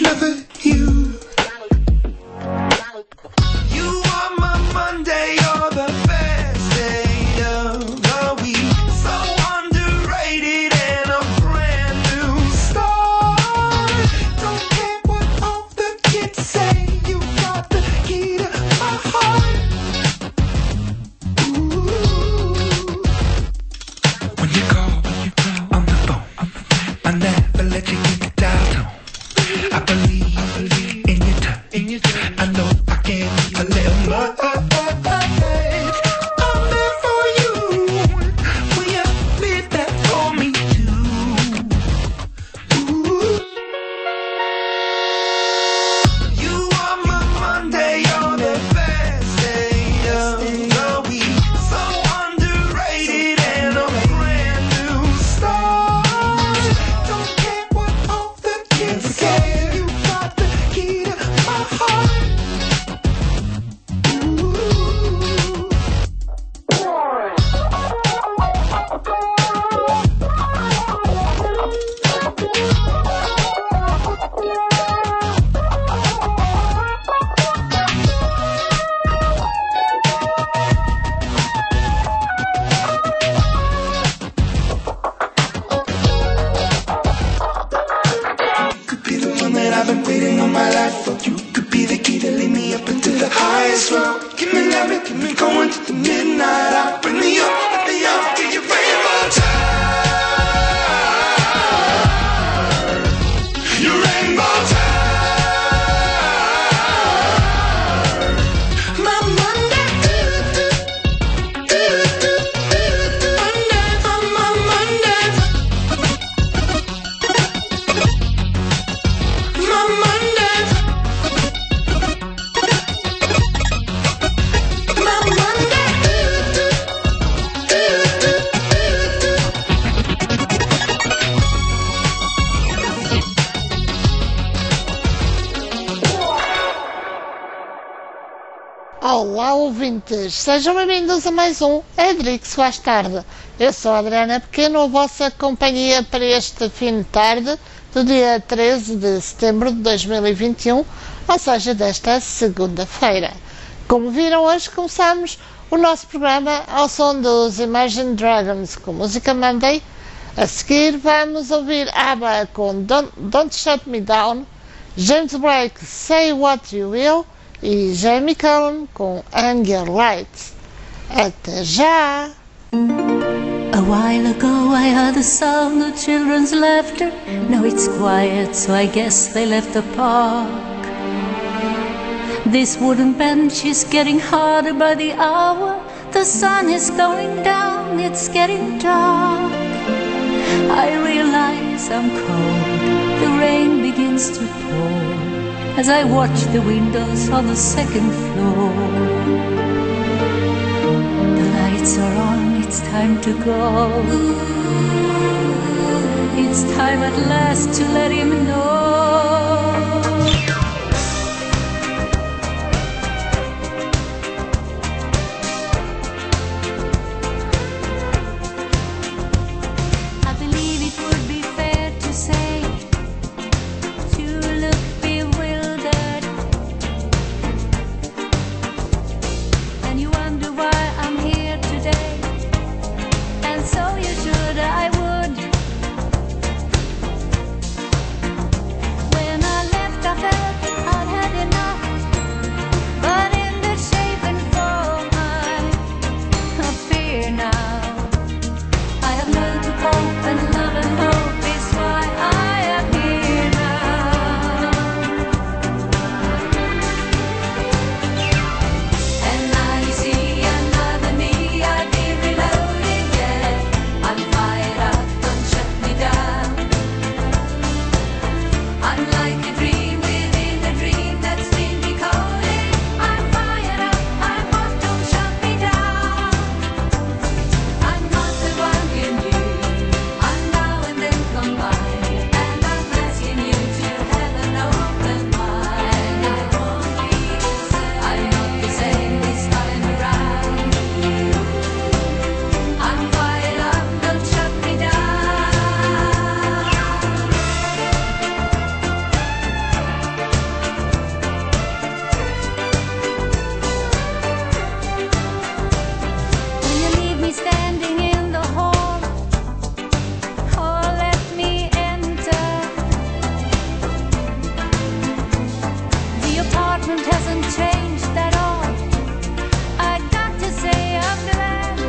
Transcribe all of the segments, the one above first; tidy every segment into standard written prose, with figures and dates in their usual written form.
another you. You are my Monday, you're the best day of the week. So underrated and a brand new start. Don't care what all the kids say, you got the key to my heart. Ooh. When you call on the phone, I never let you get the dial tone. I believe in your touch. I know I can a little more. I'm there for you. Will you be there for me too? Ooh. You are my Monday, you're the best day of the week. So underrated and a brand new start. Don't care what all the kids say, you got the key to my heart. Ooh. Could be the one that I've been waiting all my life for. You could be the key to lead me up into the highest road. Give me love, keep me going to the midnight hour. Bring me up, let me up, get your rainbow time. Your rainbow time. My Monday, Monday, my Monday. My Monday, my Monday. Olá, ouvintes! Sejam bem-vindos a mais um Edrix Faz Tarde. Eu sou a Adriana Pequeno, a vossa companhia para este fim de tarde do dia 13 de setembro de 2021, ou seja, desta segunda-feira. Como viram, hoje começamos o nosso programa ao som dos Imagine Dragons com música Monday. A seguir vamos ouvir ABBA com Don't Shut Me Down, James Blake Say What You Will e Jamie Cullum com Hang Your Lights. Até já! A while ago I heard the sound of children's laughter. Now it's quiet, so I guess they left the park. This wooden bench is getting harder by the hour. The sun is going down, it's getting dark. I realize I'm cold, the rain begins to pour as I watch the windows on the second floor. The lights are on, it's time to go. It's time at last to let him know. I believe it would be fair to say you look bewildered, and you wonder why I'm here today. And so you should, I would. arrangement hasn't changed at all. I got to say I'm glad.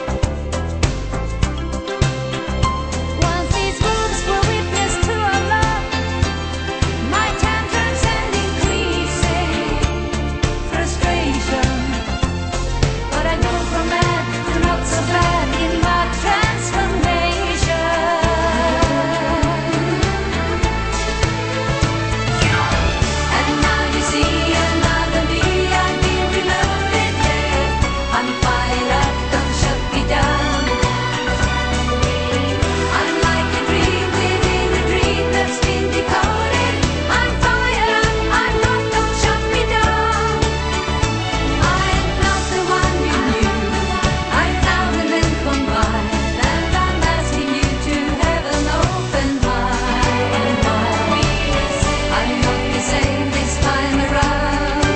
Once these wounds were witness to our love, my tantrums and increasing frustration. But I go from mad to not so bad in my transformation. And now you see another me, I've been reloaded there. I'm fired up, don't shut me down. I'm like a dream within a dream that's been decoded. I'm fired up, I'm not, don't shut me down. I'm not the one you knew, I'm now the link combined. And I'm asking you to have an open mind. I'm not the same this time around.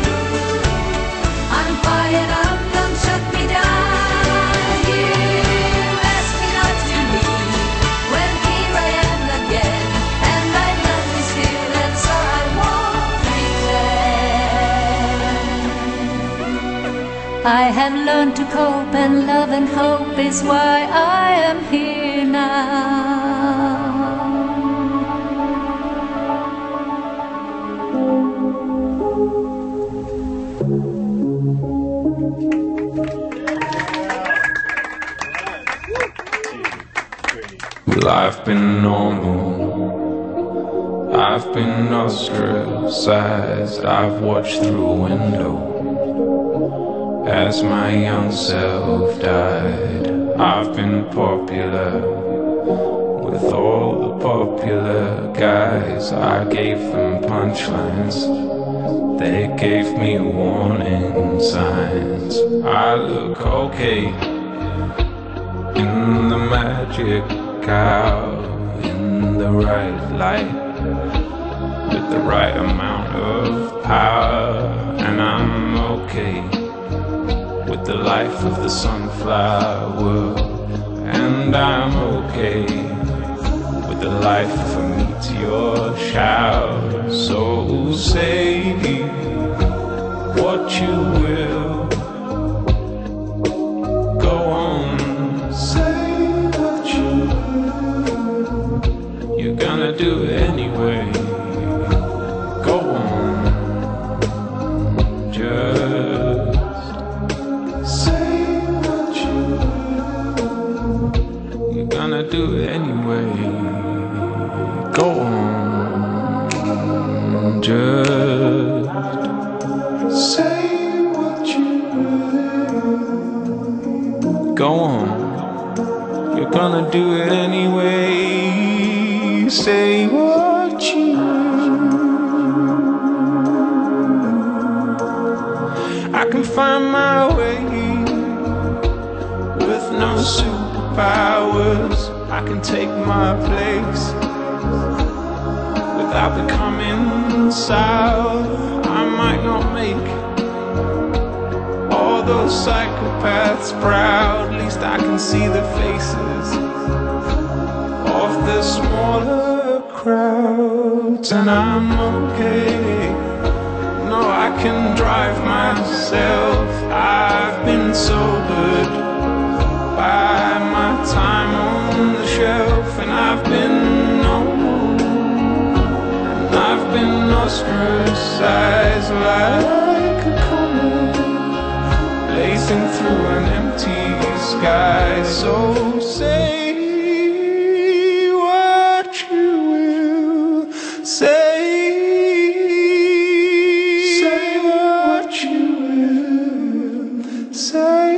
I'm fired up, don't shut me down. You ask me not to leave, well here I am again. And I love you still, and so I won't pretend. I have learned to cope, and love and hope is why I am here now. Well, I've been normal, I've been ostracized, I've watched through a window as my young self died. I've been popular with all the popular guys. I gave them punchlines, they gave me warning signs. I look okay in the magic hour, in the right light, with the right amount of power. And I'm okay with the life of the sunflower. And I'm okay with the life of a meteor shower. So say what you will, go on, say what you will. You're gonna do it anyway. Go on, just say what you will. You're gonna do it anyway. Go on, just say what you will. Go on, you're gonna do it anyway. Say what you will. I can find my way with no superpowers. I can take my place without becoming south. I might not make all those psychopaths proud. At least I can see the faces of the smaller crowds. And I'm okay, no, I can drive myself. I've been sobered by my time on the shelf. And I've been normal, and I've been ostracized like a comet blazing through an empty sky. So say what you will, say what you will, say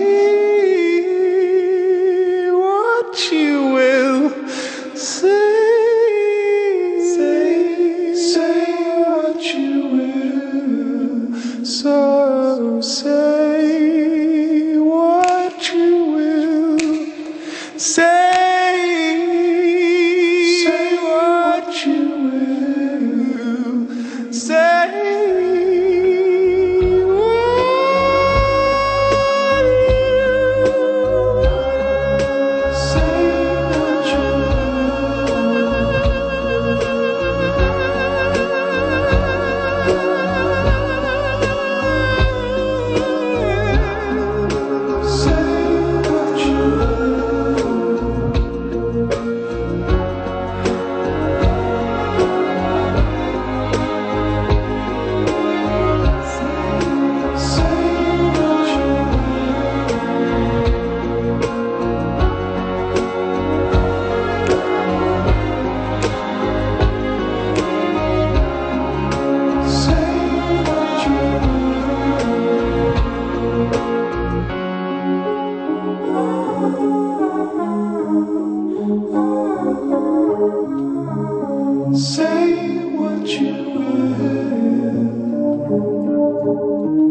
what you will, say what you will. So say what you will, say what you will, say what you will.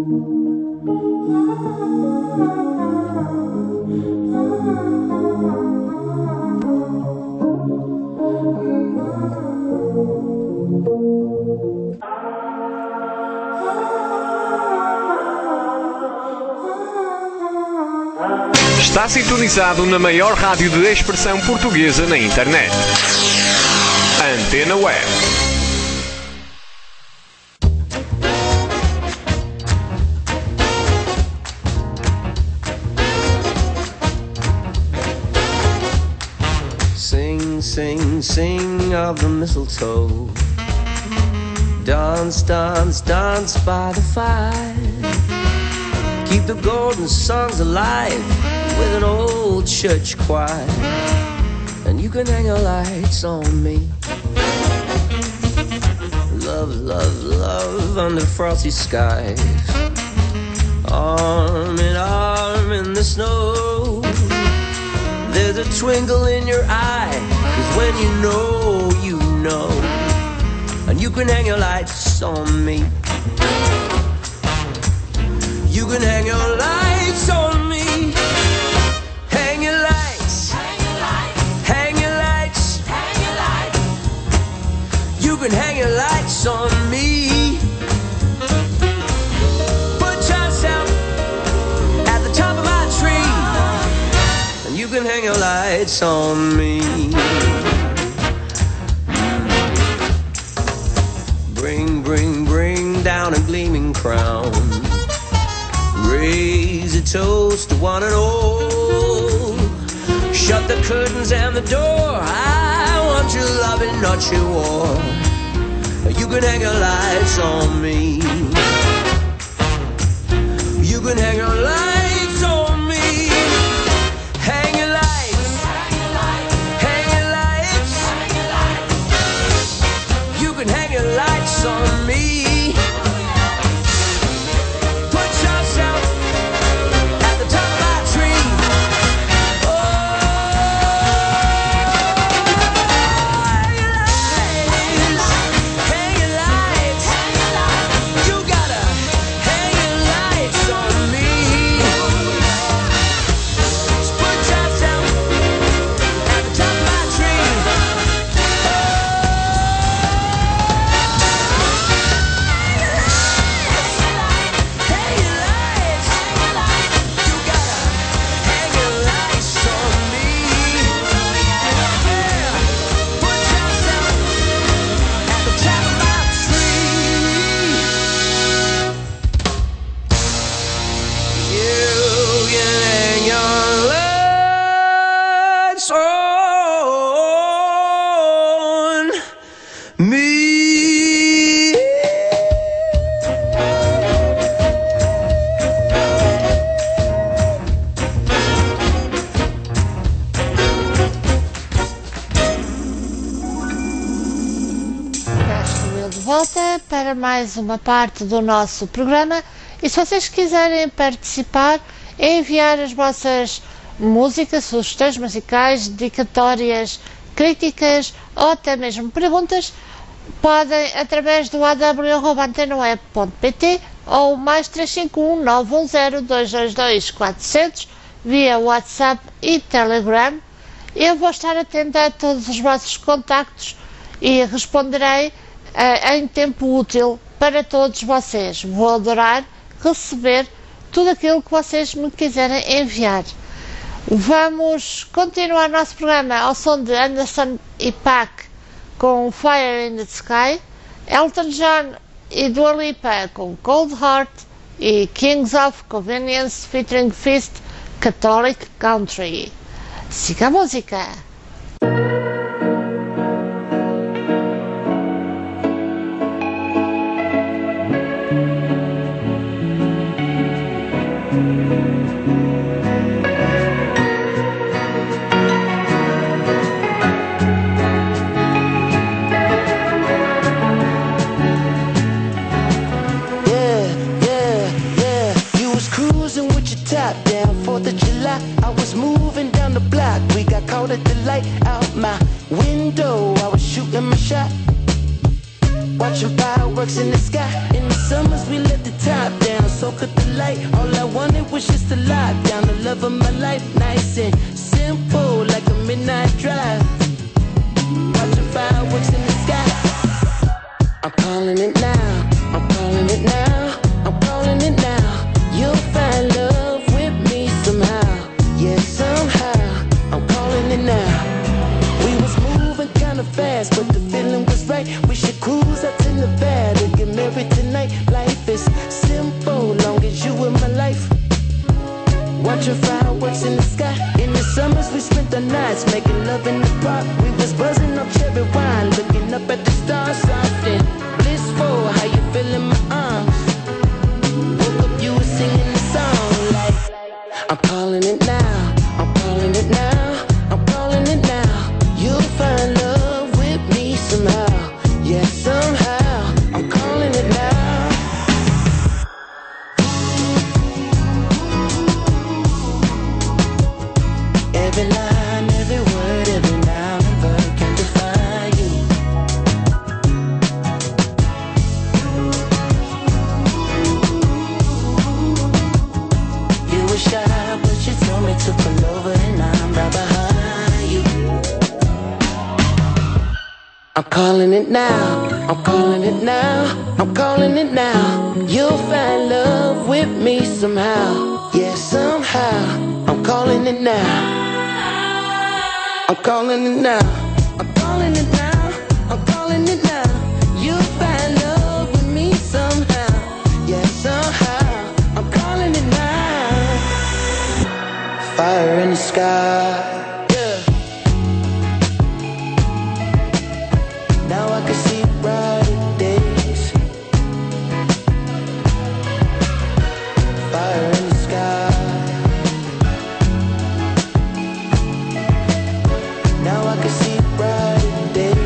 Está sintonizado na maior rádio de expressão portuguesa na internet. Antena Web. Sing, sing, sing of the mistletoe. Dance, dance, dance by the fire. Keep the golden songs alive with an old church choir. And you can hang your lights on me. Love, love, love under frosty skies. Arm in arm in the snow. There's a twinkle in your eye, 'cause when you know, you know. And you can hang your lights on me. You can hang your lights on me. Hang your lights. Hang your lights. Hang your lights. Hang your lights. You can hang your lights on me. Put yourself at the top of my tree, and you can hang your lights on me. Bring, bring, bring down a gleaming crown. Raise a toast to one and all. Shut the curtains and the door. I want your loving, not your war. You can hang your lights on me. You can hang your lights on me. Hang your lights. Hang your lights. Hang your lights. Hang your lights. You can hang your lights on me. Volta para mais uma parte do nosso programa, e se vocês quiserem participar, enviar as vossas músicas, sugestões musicais, dedicatórias, críticas ou até mesmo perguntas, podem através do aw@antenaweb.pt ou mais 351 910 222 400 via WhatsApp e Telegram. Eu vou estar atenta a todos os vossos contactos e responderei em tempo útil para todos vocês. Vou adorar receber tudo aquilo que vocês me quiserem enviar. Vamos continuar nosso programa ao som de Anderson .Paak com Fire in the Sky, Elton John e Dua Lipa com Cold Heart e Kings of Convenience featuring Fist, Catholic Country. Siga a música! I was moving down the block, we got caught at the light out my window. I was shooting my shot, watching fireworks fireworks in the sky. In the summers we let the top down, soak up the light. All I wanted was just to lock down the love of my life. Nice and simple, like a midnight drive. Watching fireworks in the sky. I'm calling it now, I'm calling it now, I'm calling it now. You'll find love with me somehow. Yeah, somehow, I'm calling it now. We was moving kinda fast, but the feeling was right. We should cruise up to Nevada, get married tonight. Life is simple, long as you in my life. Watching fireworks in the sky. In the summers we spent the nights making love in the park. We was buzzing up cherry wine, looking up at the stars, soft and blissful. How you feel in my arms? Woke up, you were singing the song like I'm calling it now, I'm calling it now, I'm calling it now. You'll find love with me somehow. Yeah, somehow, I'm calling it now. Every line, every word, every noun and verb can define you. You were shy, but you told me to pull over and I'm right behind you. I'm calling it now, I'm calling it now, I'm calling it now. You'll find love with me somehow. Yeah, somehow, I'm calling it now. I'm calling it now, I'm calling it now, I'm calling it now. You'll find love with me somehow. Yeah, somehow, I'm calling it now. Fire in the sky, yeah. Now I can see brighter days. Fire in the sky. Now I can see brighter days.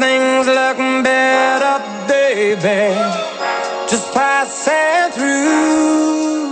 things look better, baby. Just passing through.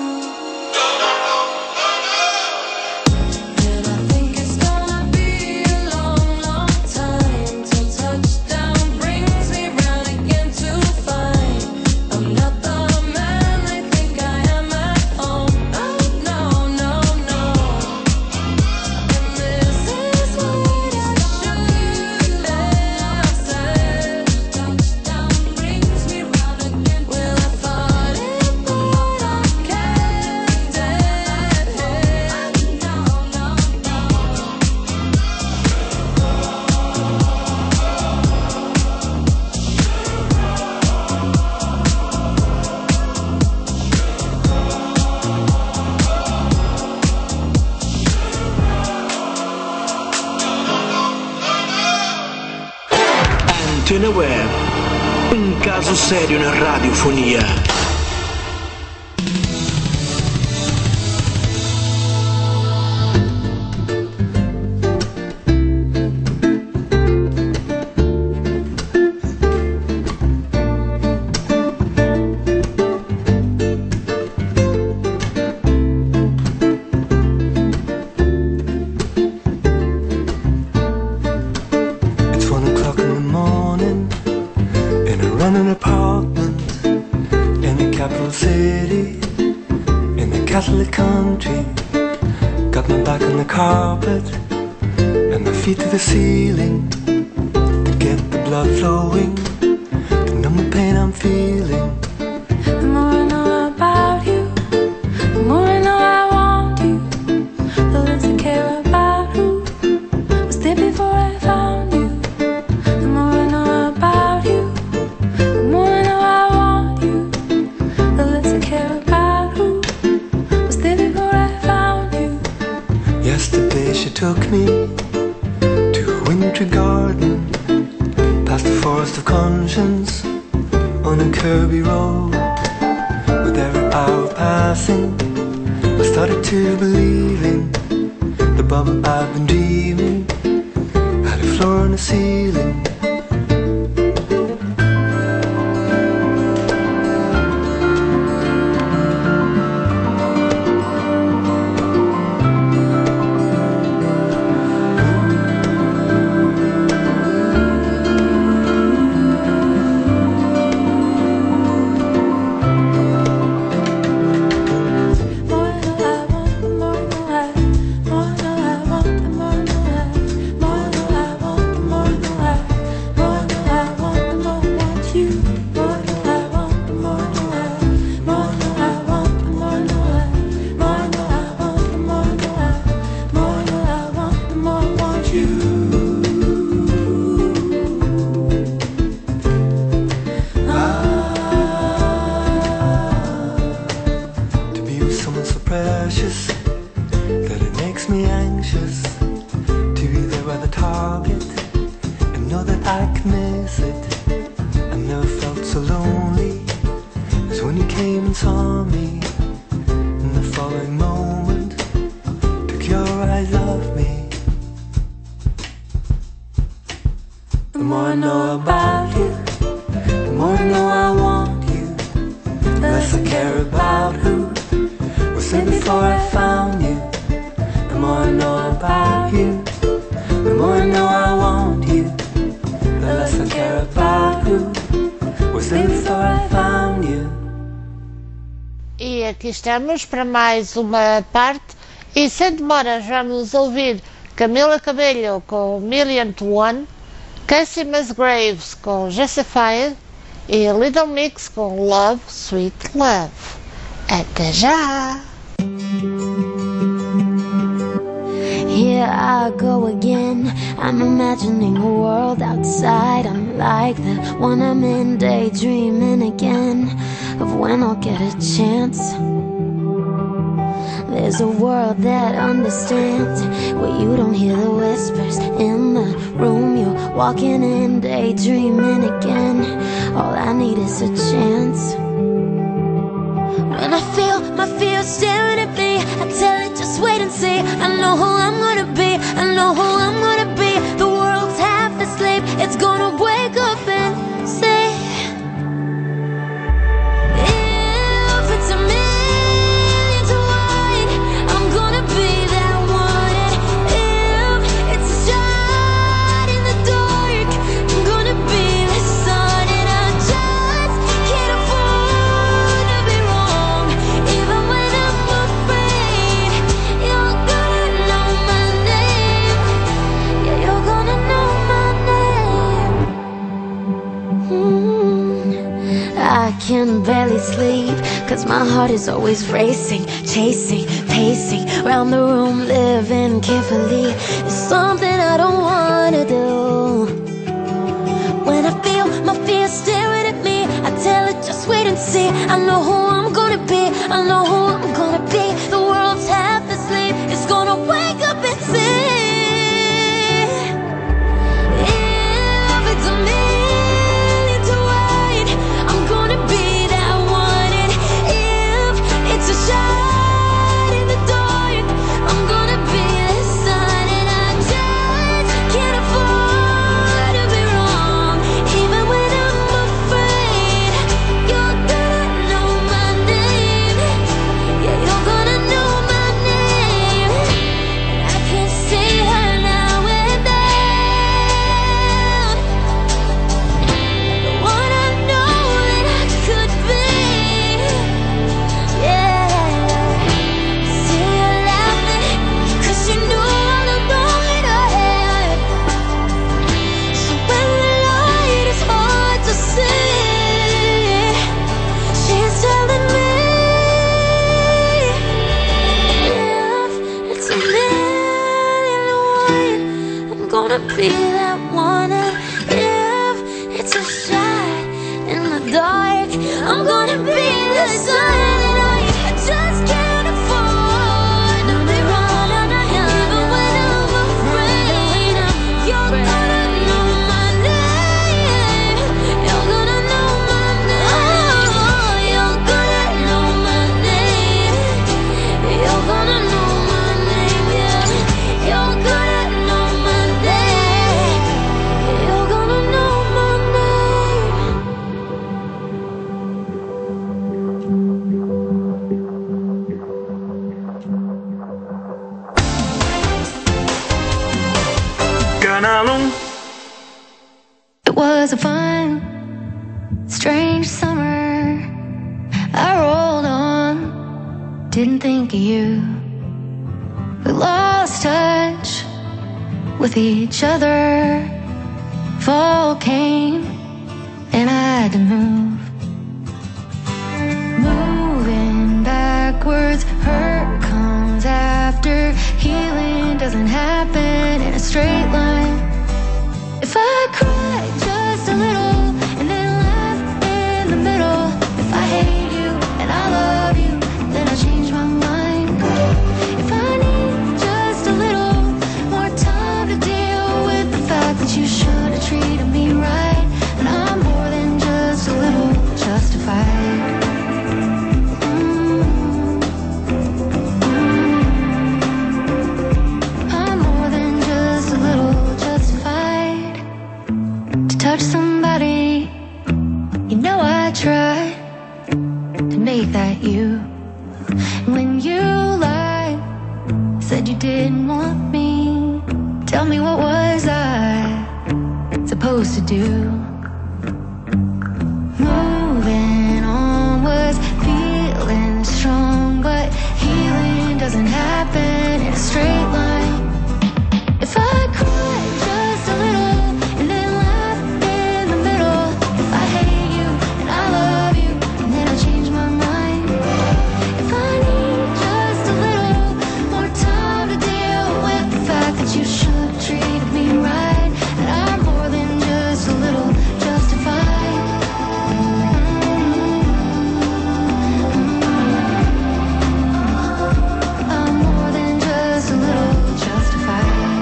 Antena Web, un caso serio in radiofonia. Catholic country, got my back on the carpet and my feet to the ceiling to get the blood flowing, to numb the pain I'm feeling. The more I know about you, the more I know I want you, the less I care about who was there before I found you. The more I know about you, the more I know I want you, the less I care about who was there before I found you. Yesterday she took me to a wintry garden, past the forest of conscience, on a curvy road. With every hour passing, I started to believe in the bubble I've been dreaming, had a floor and a ceiling. Precious that it makes me anxious to be there by the target and know that I can miss it. I never felt so lonely as when you came and saw me. In the following moment, took your eyes off me. The more I know about you, the more I know I want you, the less I care about who was before I found you. The more I know about you, the more I know I want you, the less I care about who was there before I found you. E aqui estamos para mais uma parte, e sem demoras vamos ouvir Camila Cabello com Million to One, Cassie Musgraves com Justified e Little Mix com Love, Sweet Love. Até já! Here I go again, I'm imagining a world outside. I'm like the one I'm in, daydreaming again of when I'll get a chance. There's a world that understands, where you don't hear the whispers in the room you're walking in, daydreaming again. All I need is a chance. When I feel my fear staring at me, I tell it just wait and see. I know who I'm gonna be, I know who I'm gonna be. The world's half asleep, it's gonna wake I can barely sleep, 'cause my heart is always racing, chasing, pacing round the room, living carefully. It's something I don't wanna do. When I feel my fear staring at me, I tell it just wait and see. I know who I'm gonna be, I know who I'm gonna be. The world's half asleep, it's gonna wake up and see. If it's a million to one, I'm gonna be that one. And if it's a shot in the dark, I'm gonna be the sun. And I just can't afford to be wrong, even when I'm afraid. You're gonna know my name, yeah, you're gonna know my name. And I can see her now and then, the one I know that I could be. Yeah, see her laughing, 'cause she knew all along in her head. So when the light is hard to see, she's telling me, if it's a million to one, I'm gonna be that one. And if it's a shot in the dark, I'm gonna be the sun. And I just can't afford to be wrong, even when I'm afraid. You're gonna know my name, you're gonna know my name. Oh, you're gonna know my name, you're gonna know my name, yeah. You're gonna know my name, you're gonna know my name. Canal 1. It was a fun, strange summer. I rolled on, didn't think of you. We lost touch with each other. Fall came, and I had to move. Moving backwards, hurt comes after. Healing doesn't happen in a straight line. If I cry just a little and then laugh in the middle, if I hate you and I love you, then I change my mind. If I need just a little more time to deal with the fact that you should have treated me right, then I'm more than just a little justified. I'm more than just a little justified to touch somebody. You know I tried to make that you. When you lied, said you didn't want me, tell me, what was I supposed to do? Moving on was feeling strong, but healing doesn't happen in a straight line. If I cry just a little and then laugh in the middle, if I hate you and I love you, and then I change my mind. If I need just a little more time to deal with the fact that you should have treated me right, that I'm more than just a little justified. I'm more than just a little justified.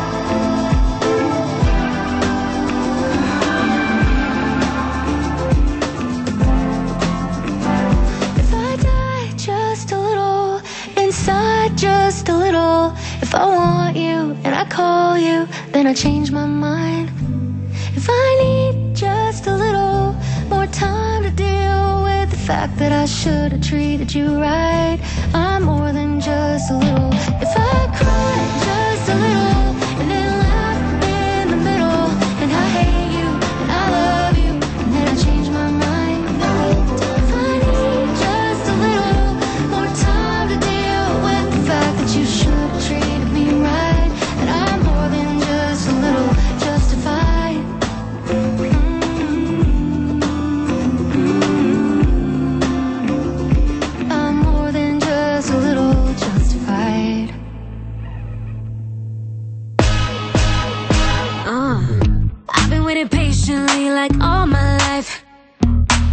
If I die just a little, inside just a little, if I want you and I call you, then I change my mind. If I need just a little more time to deal with the fact that I should have treated you right, I'm more than just a little. If I cry just a little and then laugh in the middle, and I hate you and I love you, and then I change my mind. If I need just a little more time to deal with the fact that you should have treated me right, then I'm more than just a little justified.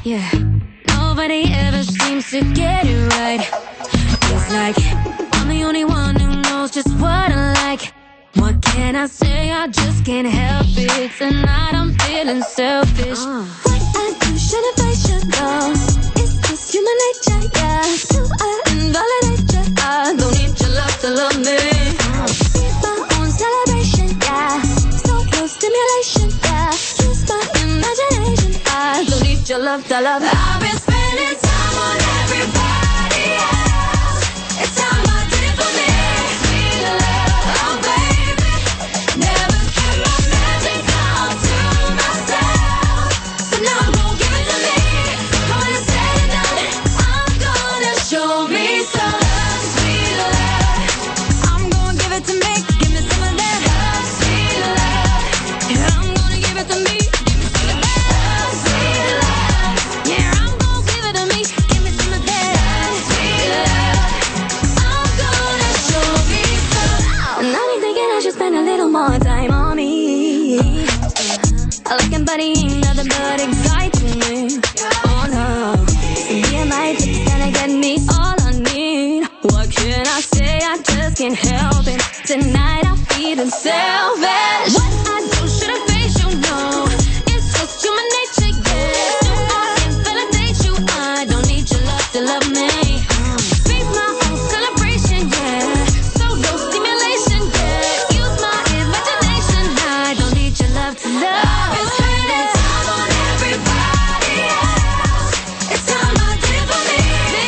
Yeah, nobody ever seems to get it right. It's like I'm the only one who knows just what I like. What can I say? I just can't help it. Tonight I'm feeling selfish. What I do shouldn't face your love. It's just human nature, yeah. So I invalidate you. I don't need your love to love me. It's my own celebration, yeah. So no stimulation, yeah. Use my imagination. I don't need your love to love me. I've been spending time on everybody else. It's time I did for me. Sweet love, oh baby. Never kept my magic all to myself. So now I'm gonna give it to me. When it's said and done, I'm gonna show me some love, sweet love. I'm gonna give it to me. Give me some of that love, sweet love. Yeah, I'm gonna give it to me. Give me some of that love, sweet love. Yeah, I'm gonna give it to me. Give me some of that love, sweet love. I'm gonna show me some love. And I'm thinking I should spend a little more time on me. I like him, but he ain't nothing but exciting me. Oh no, me and my tick's gonna get me all I need. What can I say? I just can't help it. Tonight I'm feeling selfish. What I do shouldn't face you, no. It's just human nature, yeah. So I invalidate you. I don't need your love to love me. Be my own celebration, yeah. So no stimulation, yeah. Use my imagination. I don't need your love to love. I've been spending time on everybody else. It's time I did for me.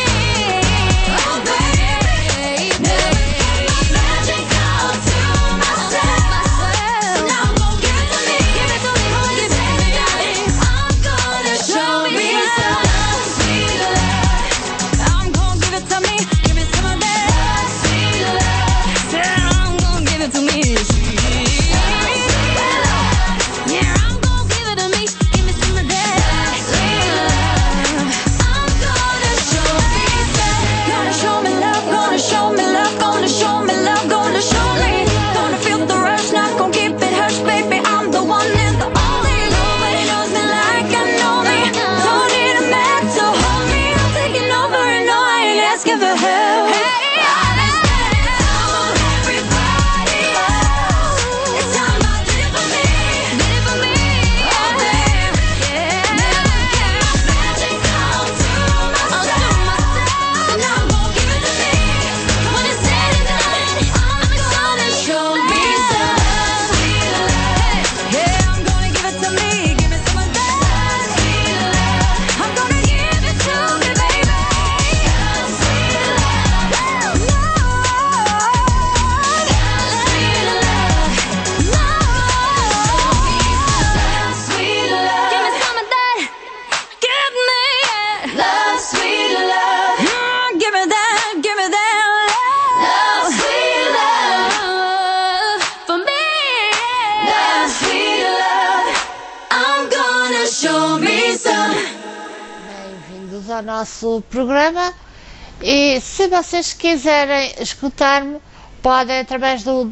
Oh baby, never kept my magic all to myself. So now I'm gonna give it to me. Give it to me. When you say it, I'm gonna show me some love, sweet love. I'm gonna give it to me. Give me some of that love, sweet love. Yeah, I'm gonna give it to me. Yeah, I'm gonna give it to me. Give me some of that sweet love. I'm gonna show me some. Gonna show me love. Gonna show me love. Gonna show me love. Gonna show me. Gonna feel the rush. Not gonna keep it hush, baby. I'm the one and the only. Nobody knows me like I know me. Don't need a man to hold me. I'm taking over and no, I ain't asking for help. I've been spending time on everybody else. It's time I did it for me. Did it for me. Oh baby, yeah. Never kept my magic all to myself. So now I'm gonna give it to me. When it's said and done, I'm gonna show me some love, sweet love. Yeah, I'm gonna give it to me. Give me some of that sweet love. I'm gonna give it to me, baby. Sweet love, love, sweet love, sweet love. Give me some of that. Give me love, sweet love. Give me that. Give me that love, sweet love. For me, love, sweet love. I'm gonna show me some. Bem-vindos ao nosso programa e se vocês quiserem escutar-me podem através do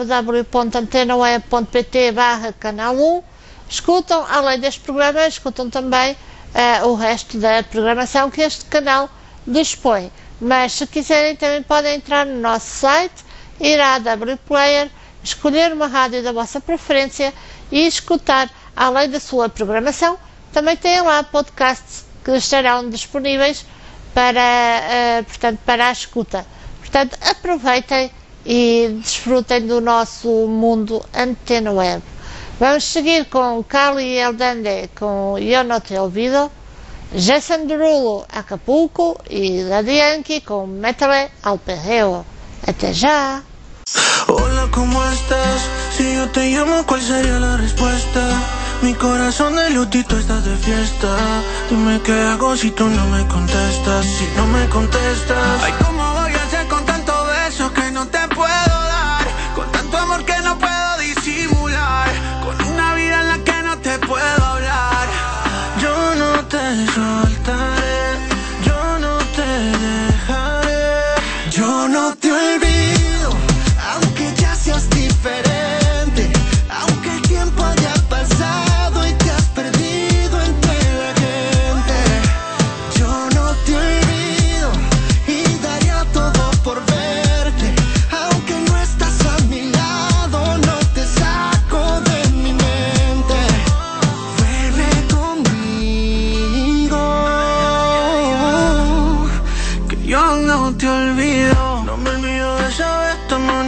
www.antenaweb.pt/canal 1 escutam, além deste programa, escutam também o resto da programação que este canal dispõe, mas se quiserem também podem entrar no nosso site, ir à wPlayer, escolher uma rádio da vossa preferência e escutar, além da sua programação, também têm lá podcasts que estarão disponíveis para, portanto, para a escuta. Portanto, aproveitem e desfrutem do nosso mundo Antena Web. Vamos seguir com Cali Eldande com Yo No Te Olvido, Jason Derulo, Acapulco y Daddy Yankee con Métale al Perreo. Até já! Hola, ¿cómo estás? Si yo te llamo, ¿cuál sería la respuesta? Mi corazón de lutito está de fiesta. Dime qué hago si tú no me contestas. Si no me contestas, ay, ¿cómo voy a hacer con tanto beso que no te puedo dar? Con tanto amor que no puedo disimular. Con una vida en la que no te puedo hablar. Yo no te soltaré. Yo no te dejaré. Yo no te olvido, aunque ya seas diferente, aunque el tiempo haya pasado y te has perdido entre la gente.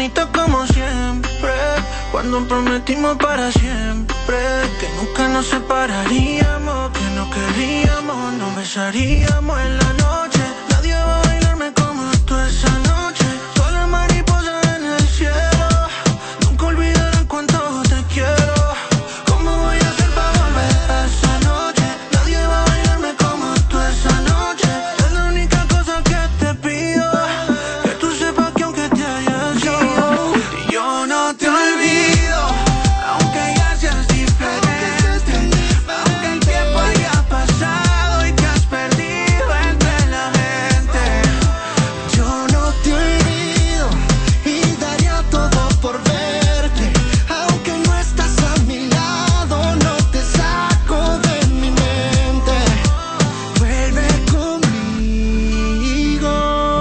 bonito como siempre, cuando prometimos para siempre que nunca nos separaríamos, que no queríamos, nos besaríamos en la noche. Nadie va a bailarme como tú esa noche. Todas las mariposas en el cielo nunca olvidarán cuánto te quiero. ¿Cómo voy a hacer para volver a esa noche? Nadie va a bailarme como tú esa noche. Es la única cosa que te pido, que tú sepas que aunque te hayas ido, yo no te olvido, aunque ya seas diferente, aunque el tiempo haya pasado y te has perdido entre la gente. Yo no te olvido y daría todo por verte, aunque no estás a mi lado, no te saco de mi mente. Vuelve conmigo.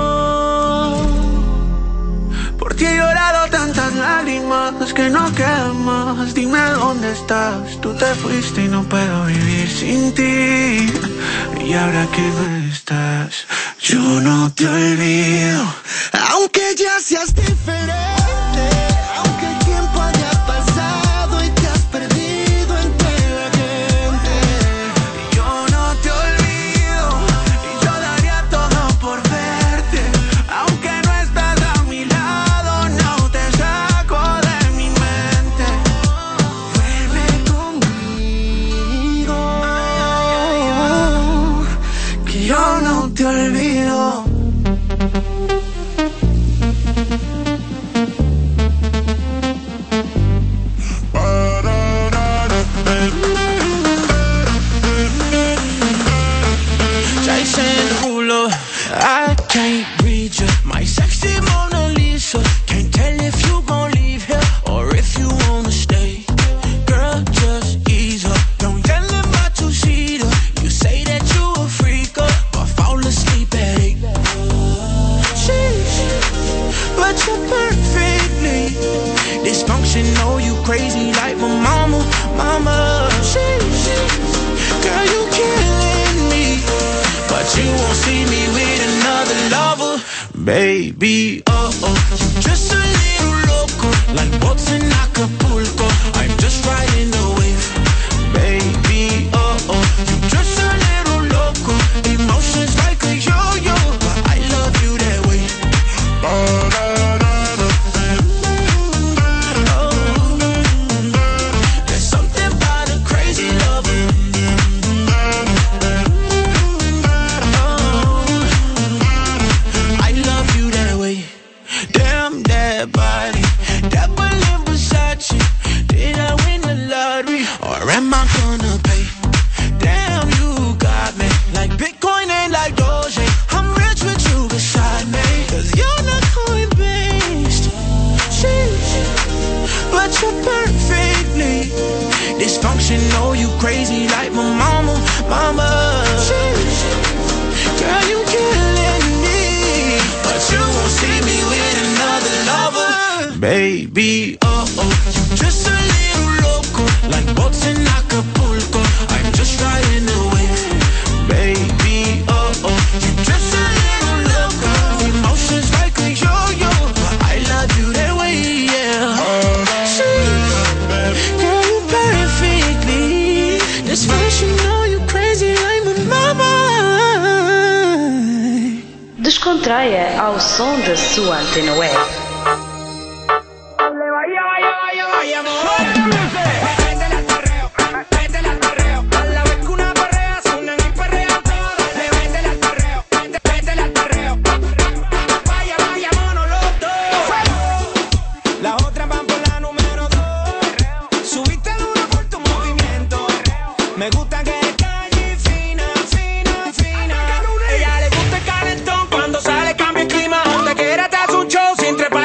Por ti he llorado tantas lágrimas que no quedan más. Dime dónde estás, tú te fuiste y no puedo vivir sin ti. Y ahora que no estás, yo no te olvido, aunque ya seas diferente, aunque el tiempo haya pasado y te has perdido entre la gente. Yo no te olvido y yo daría todo por verte, aunque no estás a mi lado, no te saco de mi mente. Vuelve conmigo, que yo no te olvido. Jason Derulo, I can't read you, my sexy Mona Lisa. Can't tell if you gon' leave here or if you wanna stay. Girl, just ease up, don't yell in my two-seater. You say that you a freaker, but fall asleep at 8. Sheesh, but you're perfectly dysfunctional, you crazy like my mama, mama. Sheesh, girl, you killing me, but you won't see me with another lover, baby. You just a little loco, like boats in Acapulco. I'm just riding the wave, baby. You just a little loco, emotions like a yo-yo, but I love you that way. There's something about a crazy lover. I love you that way. Damn that body, that balloon Versace. Did I win the lottery or am I gonna pay? Damn, you got me like Bitcoin and like Doge. I'm rich with you beside me, cause you're not coin-based. Sheesh, but you're perfectly dysfunctional, you crazy like my mama, mama. Sheesh, girl, you killing me, but you won't see me with another lover, baby. You just a little loco, like boats in Acapulco. I'm just riding the wave, baby. You just a little loco, emotions like a yo-yo, but I love you that way, yeah. Girl, you perfectly dysfunctional, you crazy like my mama. Descontraia ao som da sua Antena Web. Las otras van por la número 2. Subiste el uno por tu movimiento. Me gusta que eres calle fina, fina, fina. Ella le gusta el calentón cuando sale cambia el clima. Donde quiera te hace un show sin trepar.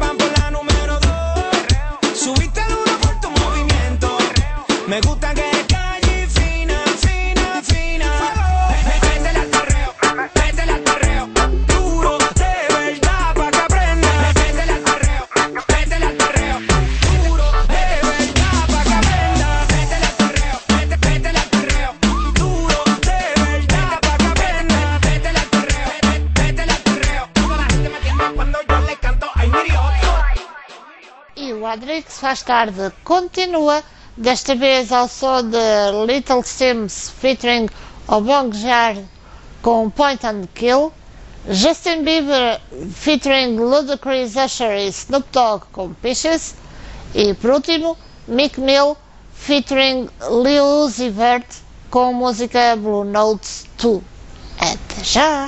van por la número 2. Subiste el uno por tu movimiento. Me gusta que es calle fina, fina, fina. Métele al perreo, métele al perreo. Duro de verdad pa' que aprenda. Métele al perreo, métele al perreo. Duro de verdad pa' que aprenda. Métele al perreo, métele al perreo. Duro de verdad pa' que aprenda. Métele al perreo, métele al perreo. Toda la gente me entiende cuando yo le canto. Ay, mirioso. E o Adrix faz tarde continua, desta vez ao som de Little Sims featuring Obong Jar com Point and Kill, Justin Bieber featuring Ludacris, Usher e Snoop Dogg com Peaches, e por último Meek Mill featuring Lil Uzi Vert com a música Blue Notes 2. Até já!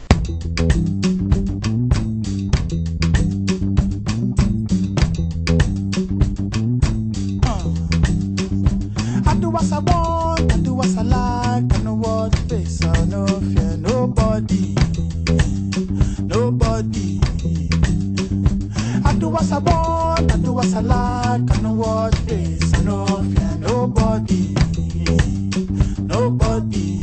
I do what I want, I do what I like. I know what face, I no fear nobody, nobody. I do what I want, I do what I like. I know what face, I no fear nobody, nobody.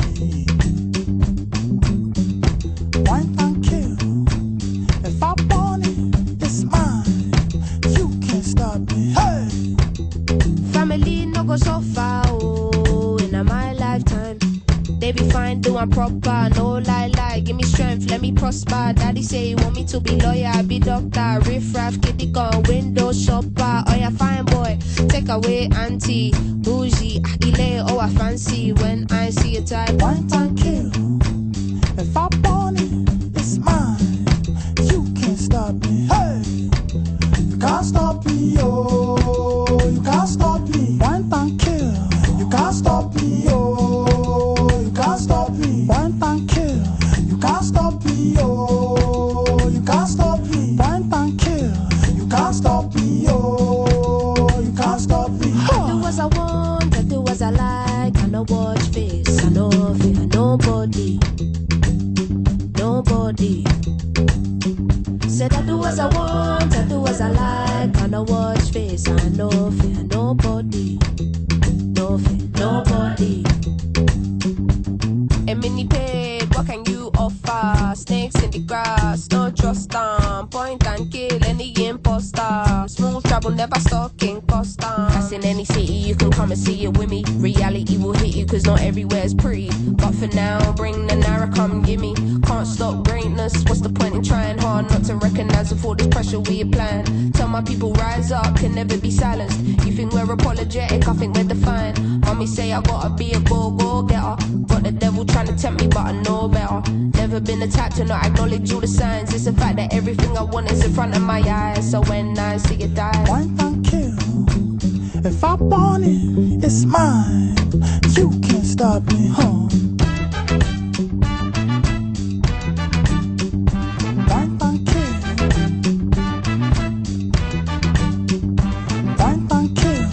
Wine and kill. If I want it, it's mine. You can't stop me. Hey. Family no go so far, oh, in my lifetime. They be fine, doing proper, no lie, give me strength, let me prosper. Daddy say he want me to be lawyer, I be doctor. Riff raff, kitty gun, window shopper. Oh yeah, fine boy, take away auntie, bougie, delay, oh I fancy when I see a type. Wine and kill. If I want it, it's mine. You can't stop me. Hey, you can't stop me, oh, you can't stop me. Wine and kill. You can't stop me, oh, you can't stop me. Wine and kill. You can't stop me, oh, you can't stop me. Wine and kill. You can't stop me, oh, you can't stop me. I do as I want, I do as I like. I no watch face, I no fear nobody, nobody. Said I do as I want, I do as I like. I no watch face, I no fear nobody, no fear nobody. A mini pig, what can you offer? Snakes in the grass, no trust them. Point and kill any imposter. Smooth travel, never stalking Costa. That's in any city, you can come and see it with me. Reality will hit you, cause not everywhere's pretty. But for now, bring the Nara, come gimme. Can't stop greatness, what's the point in trying hard not to recognize with all this pressure we applying? Tell my people rise up, can never be silenced. You think we're apologetic, I think we're defiant. Mommy say I gotta be a go-getter. Got the devil trying to tempt me, but I know better. Never been the type to not acknowledge all the signs. It's the fact that everything I want is in front of my eyes. So when I see it die, Wine and kill. If I want it, it's mine. You can't stop me, huh? Wine and kill. Wine and kill.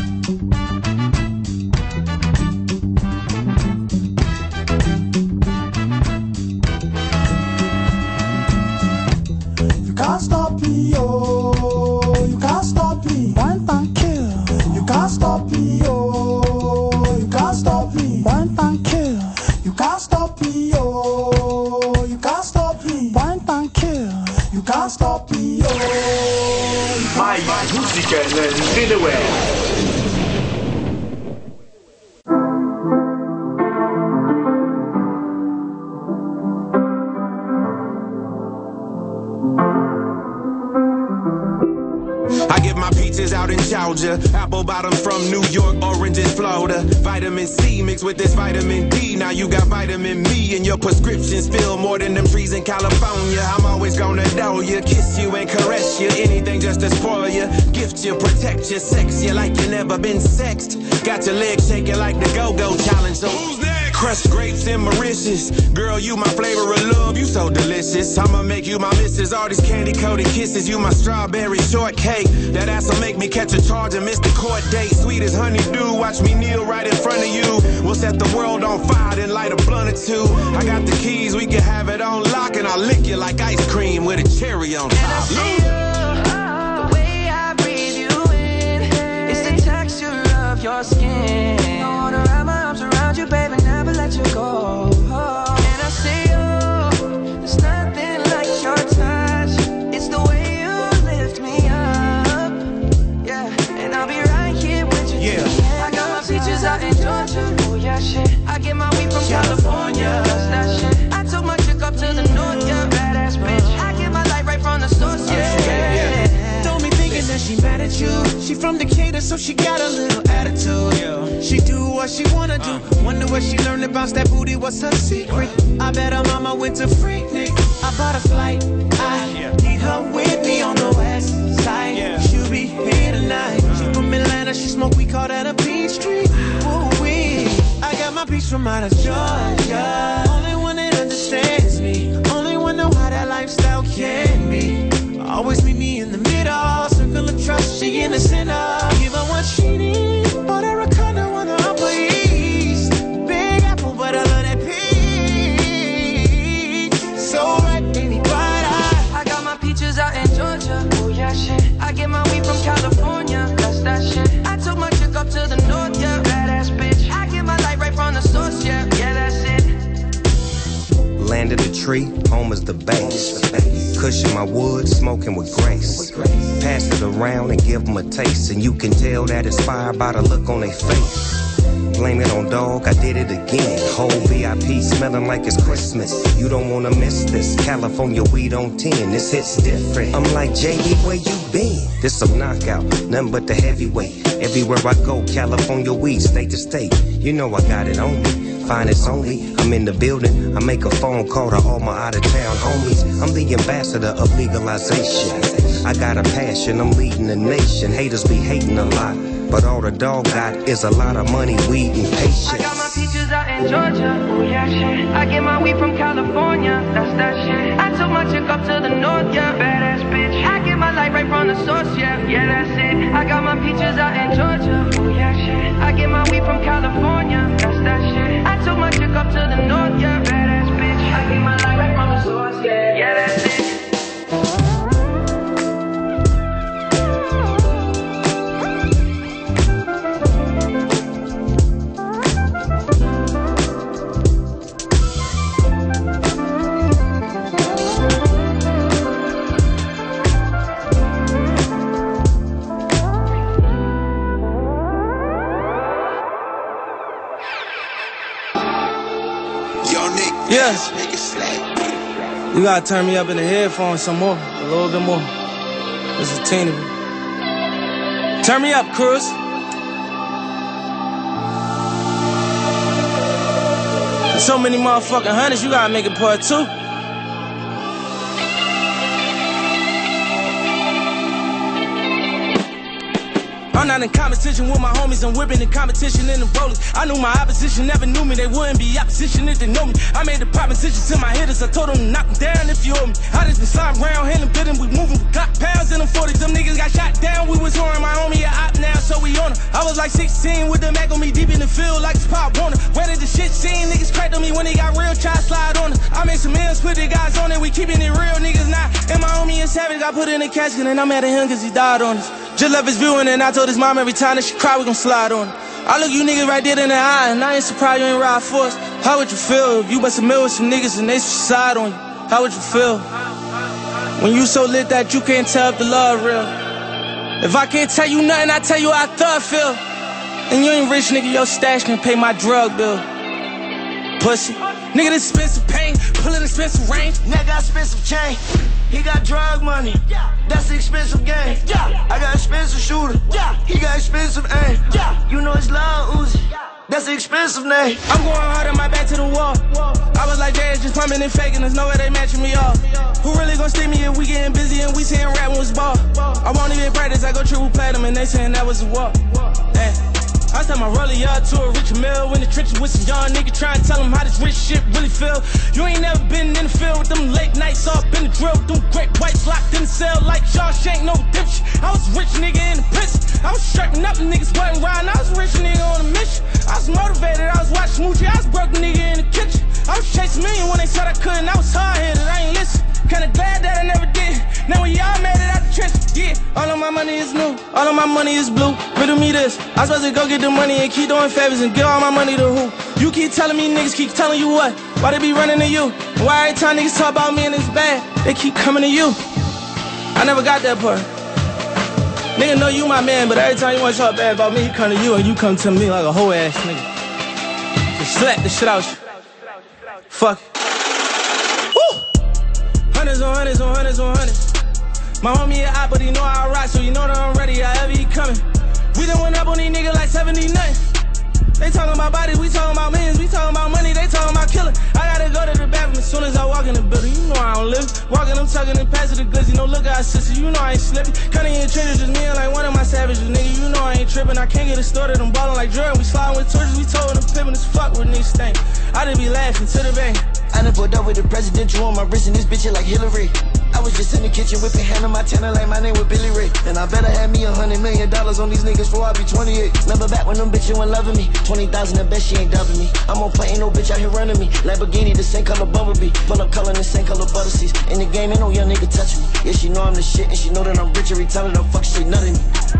You can't stop me, oh, you can't stop me. Wine and kill. You can't stop me, oh, you can't stop me. Wine and kill. You can't stop me, oh, you can't stop me. Wine and kill. You can't stop me, oh. Mais música na Antena Web. I get my peaches out in Georgia, apple bottom from New York, orange in Florida. Vitamin C mixed with this vitamin D. Now you got vitamin me and your prescriptions fill more than them trees in California. I'm always gonna adore you, kiss you and caress you. Anything just to spoil you, gift you, protect you, sex you like you never been sexed. Got your legs shaking like the Go-Go Challenge. So who's next? Crushed grapes in Mauritius. Girl, you my flavor of love, you so delicious. I'ma make you my missus. All these candy-coated kisses, you my strawberry shortcake. That ass'll make me catch a charge and miss the court date. Sweet as honeydew, watch me kneel right in front of you. We'll set the world on fire, then light a blunt or two. I got the keys, we can have it on lock, and I'll lick you like ice cream with a cherry on top. she mad at you. She from Decatur, so she got a little attitude. Yeah. She do what she wanna do. Wonder where she learned to bounce that booty, what's her secret? I bet her mama went to Freaknik. I bought a flight, I need her with me on the west side. She'll be here tonight. She from Atlanta, she smoke, we call that a beach tree. Ooh-wee. I got my peace from out of Georgia. Only one that understands me. Only one know how that lifestyle can be. Always meet me in the middle. Circle of trust, she in the center. Give her what she needs. Bought her a condo on the Upper East. Big Apple, but I love that peach. So red, baby, bright eye. I got my peaches out in Georgia. Oh yeah, shit. I get my weed from California. That's that shit. I took my chick up to the north, yeah. Badass bitch. I get my light right from the source, yeah. Yeah, that's it. Land of the tree, home is the base. Cushion my wood, smoking with grace. Pass it around and give them a taste, and you can tell that it's fire by the look on their face. Blame it on dog, I did it again. Whole VIP smelling like it's Christmas. You don't wanna miss this. California weed on 10, this hit's different. I'm like, JD, where you been? This some knockout, nothing but the heavyweight. Everywhere I go, California weed, state to state. You know I got it on me. Finest only, I'm in the building. I make a phone call to all my out-of-town homies. I'm the ambassador of legalization. I got a passion, I'm leading the nation. Haters be hating a lot, but all the dog got is a lot of money, weed, and patience. I got my peaches out in Georgia. Oh yeah, shit. I get my weed from California. That's that shit. I took my chick up to the north, yeah. Badass bitch. I get my light right from the source, yeah. Yeah, that's it. I got my peaches out in Georgia. Oh yeah, shit. I get my weed from California. That's that shit. I took my chick up to the north, yeah. Badass bitch. I get my light right from the source, yeah. Yeah, that's it. Yeah. You gotta turn me up in the headphones some more, a little bit more. Just a teeny bit. Turn me up, Cruz. So many motherfucking hundreds, you gotta make it part 2. I'm not in competition with my homies, I'm whipping in competition in the rollers. I knew my opposition never knew me, they wouldn't be opposition if they know me. I made the proposition to my hitters, I told them to knock them down if you owe me. I just been sliding around, handling bidding, we moving, we got pounds in them 40s. Them niggas got shot down, we was touring, my homie a op now, so we on her. I was like 16 with the Mac on me, deep in the field like it's Pop Warner. Where did the shit scene? Niggas cracked on me when they got real, try to slide on her. I made some M's, put the guys on it, we keeping it real, niggas now. And my homie is Savage got put in a casket, and I'm mad at him cause he died on us. Just left his viewing, and I told his mom every time that she cry, we gon' slide on her. I look you niggas right there in the eye, and I ain't surprised you ain't ride for us. How would you feel if you bust a mill with some niggas and they suicide on you? How would you feel? When you so lit that you can't tell if the love real. If I can't tell you nothing, I tell you how I thought feel. And you ain't rich, nigga, your stash can pay my drug bill. Pussy. Nigga, this expensive pain, pullin' expensive range. Nigga got expensive chain. He got drug money. That's the expensive game. I got expensive shooter. He got expensive aim. You know it's loud Uzi. That's the expensive name. I'm going hard on my back to the wall. I was like, Jay, just pumping and faking. There's no way they matching me off. Who really gon' steal me if we getting busy and we saying rap when it's ball? I won't even practice. I go triple platinum and they saying that was a walk. I tell my rollie up to a rich mill in the trenches with some young nigga trying to tell him how this rich shit really feel. You ain't never been in the field with them late nights up in the drill with them great whites locked in the cell like Shawshank, no dipshit. I was a rich nigga in the prison. I was strapping up and niggas wasn't riding. I was a rich nigga on a mission. I was motivated, I was watching Smoochie. I was broke nigga in the kitchen. I was chasing million when they said I couldn't. I was hard-headed, I ain't listen. Kinda glad that I never did. Now when y'all made it out the trenches, yeah. All of my money is new, all of my money is blue. Riddle me this, I'm supposed to go get the money and keep doing favors and give all my money to who? You keep telling me niggas keep telling you what? Why they be running to you? And why every time niggas talk about me and it's bad, they keep coming to you? I never got that part. Nigga know you my man, but every time you wanna talk bad about me, he come to you and you come to me like a whole ass nigga. Just slap the shit out you. Fuck it. Hundreds on hundreds on hundreds on hundreds. My homie a op, but he know I rock, so you know that I'm on these niggas like 70 nothing. They talking about bodies, we talking about millions, we talking about money, they talking about killing. I gotta go to the bathroom as soon as I walk in the building. You know I don't live. Walking, I'm tucking and passing the goods. You know, look out, sister, you know I ain't slipping. Cutting in trenches just me and like one of my savages, nigga. You know I ain't tripping. I can't get it started. I'm ballin' like Jordan. We sliding with torches, we towing them pimpin' as fuck with these things. I just be laughing to the bank. I done pulled up with the presidential on my wrist and this bitch like Hillary. I was just in the kitchen whipping hand on my tenor like my name was Billy Ray. And I better have me $100 million on these niggas before I be 28. Remember back when them bitches weren't loving me? 20,000, I bet she ain't dubbing me. I'm on play, ain't no bitch out here running me. Lamborghini, the same color Bumblebee. Pull up color, the same color butter seats. In the game, ain't no young nigga touching me. Yeah, she know I'm the shit and she know that I'm rich. Every time that I'm fuck shit, nothing me.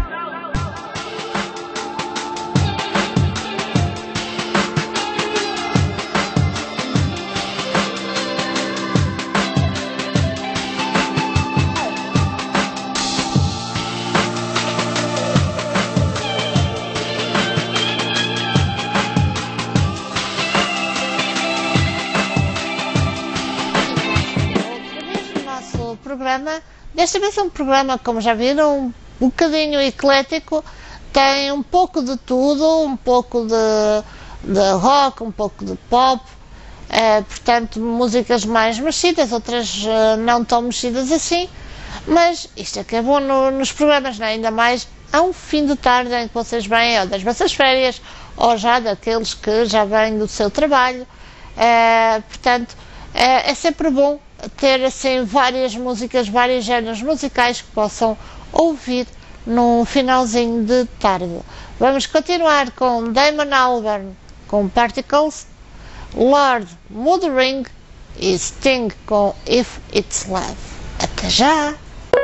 Desta vez é um programa, como já viram, um bocadinho eclético, tem um pouco de tudo, um pouco de rock, um pouco de pop, portanto músicas mais mexidas, outras não tão mexidas assim, mas isto é que é bom nos programas, não é? Ainda mais a um fim de tarde em que vocês vêm ou das vossas férias, ou já daqueles que já vêm do seu trabalho, portanto é sempre bom ter assim várias músicas, vários géneros musicais que possam ouvir no finalzinho de tarde. Vamos continuar com Damon Albarn com Particles, Lord Mothering e Sting com If It's Love. Até já!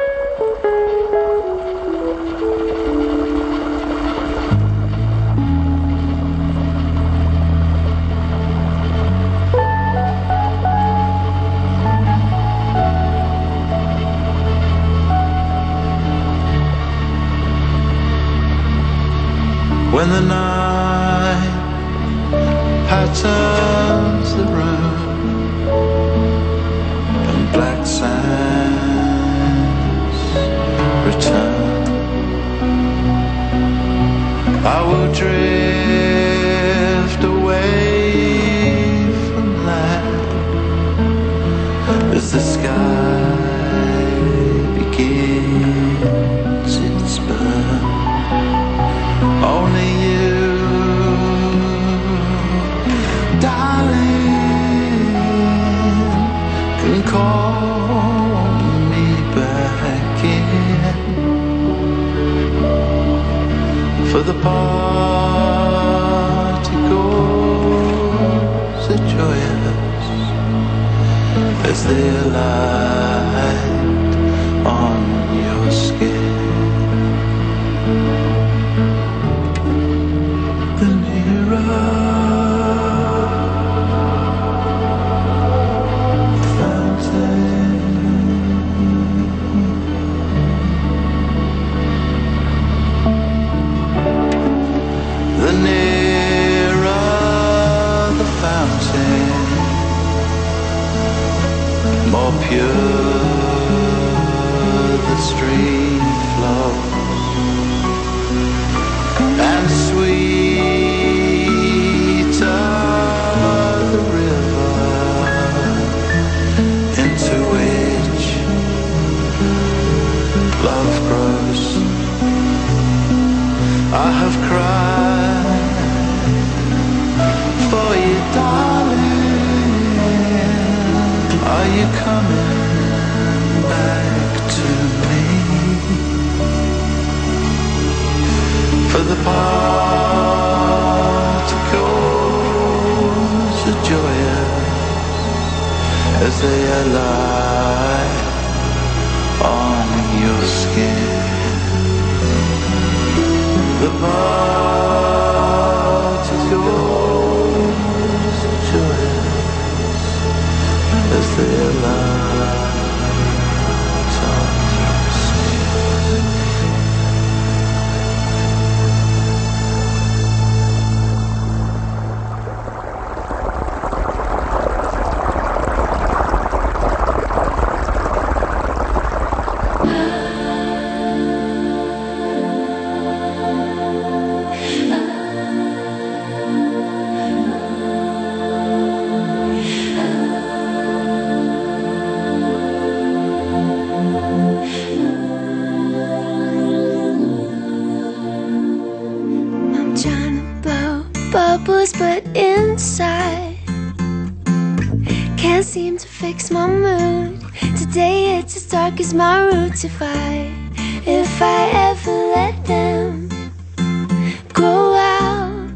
When the night patterns the room and black sands return, I will drift away from land as the sky begins its burn. Only you, darling, can call me back in. For the particles are joyous as they alight on your skin. More pure the stream flows, and sweeter the river into which love grows. I have cried for you, darling. Are you coming back to me? For the particles are joyous as they alight on your skin. The particles are joyous as they alight on your skin. nice, but inside can't seem to fix my mood. Today it's as dark as my roots. If I ever let them grow out.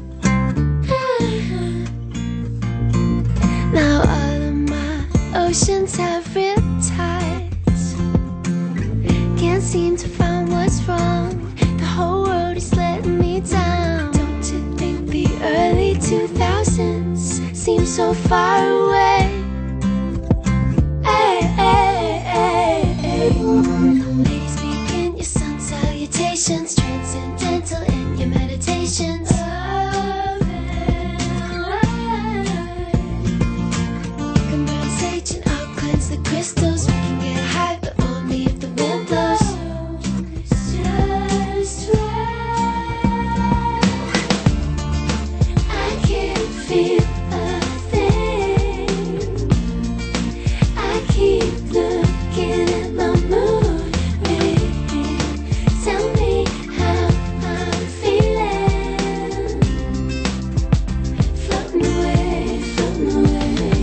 Now all of my oceans have riptides. Can't seem to find what's wrong. The whole world is letting me down. Don't you think the early 2000s seem so far away? Hey, hey, hey, hey. Ladies, begin your sun salutations, transcendental in your meditations. We can burn sage and I'll cleanse the crystals. We can get high, but only if the wind blows. Just right. I can't feel a thing. I keep looking at my mood ring. Tell me how I'm feeling. Floating away, floating away.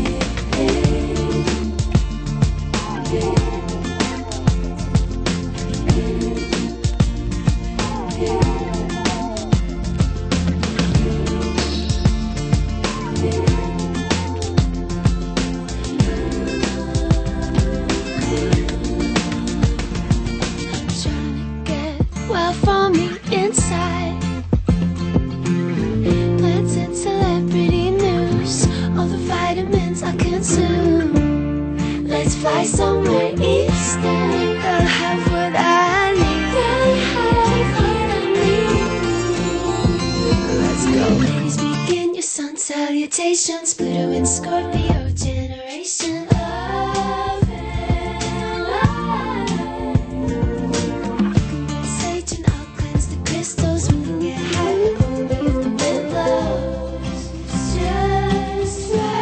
Trying to get well from the inside. Plants and celebrity news, all the vitamins I consume. Let's fly somewhere eastern. I'll have what I need. Let's go. Ladies, begin your sun salutations. Pluto and Scorpio generation. Sage and I'll cleanse the crystals. We can get high, but only if the wind blows. Just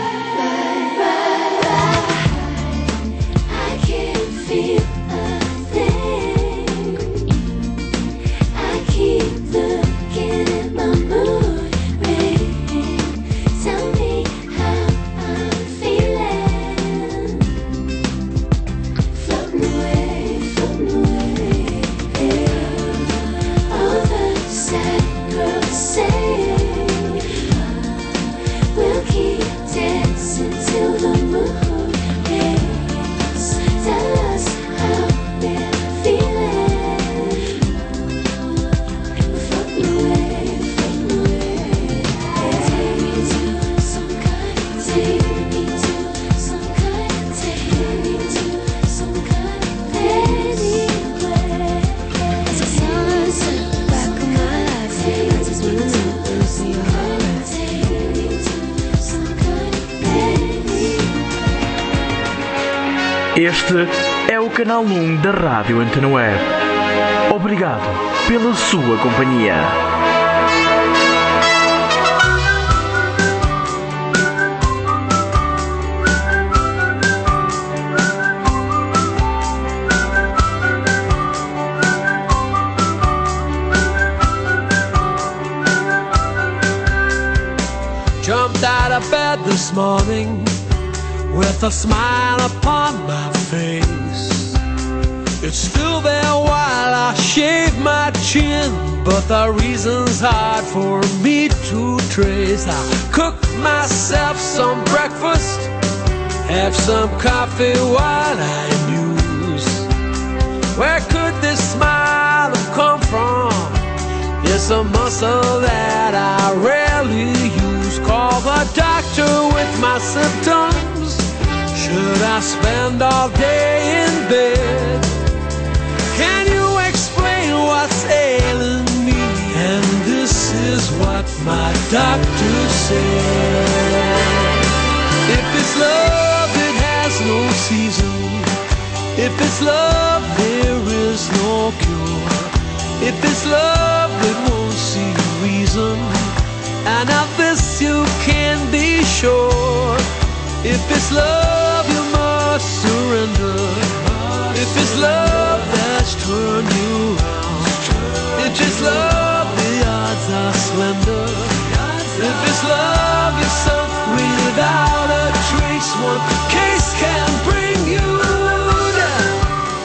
right. I can't feel a thing. I keep looking at my mood ring. Tell me how I'm feeling. Floating away, floating away. All the sad girls say we'll keep dancing till the moon rays. Tell us how we're feeling. Floating away, floating away. Take me to some kind of, take me to some kind of, take me to some kind of anywhere. As the sun set back on my life, I just wanna know if you're alright. Take me to some kind of anywhere. Este é o canal 1 da Rádio Antena Web. Obrigado pela sua companhia. Jumped out of bed this morning with a smile upon my face. It's still there while I shave my chin, but the reason's hard for me to trace. I cooked myself some breakfast, have some coffee while I muse. Where could this smile have come from? It's a muscle that I rarely use. Call the doctor with my symptoms. Should I spend all day in bed? Can you explain what's ailing me? And this is what my doctor said. If it's love, it has no season. If it's love, there is no cure. If it's love, it won't see reason. And of this you can be sure. If it's love, you must surrender. If it's love that's turned you round, if it's love, the odds are slender. If it's love you sunk without a trace, one case can bring you down.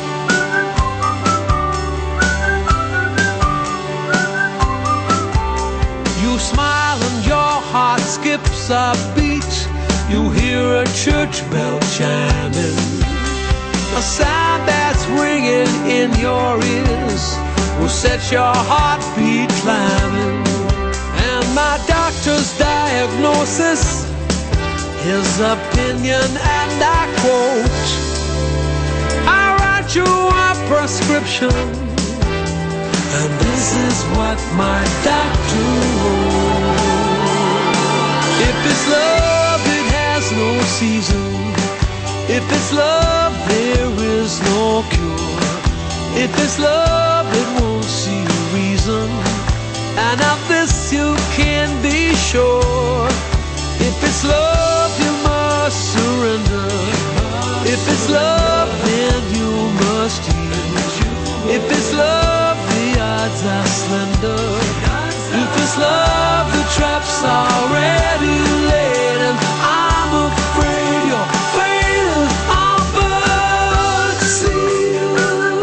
You smile and your heart skips a beat. You hear a church bell chiming, a sound that's ringing in your ears will set your heartbeat climbing. And my doctor's diagnosis, his opinion, and I quote, I write you a prescription, and this is what my doctor wrote. If it's love, it has no season. If it's love, there is no cure. If it's love, it won't see reason. And of this you can be sure. If it's love, you must surrender. If it's love, then you must yield. If it's love, the odds are slender. If it's love, the trap's already laid. And I'm afraid your fate is all but sealed.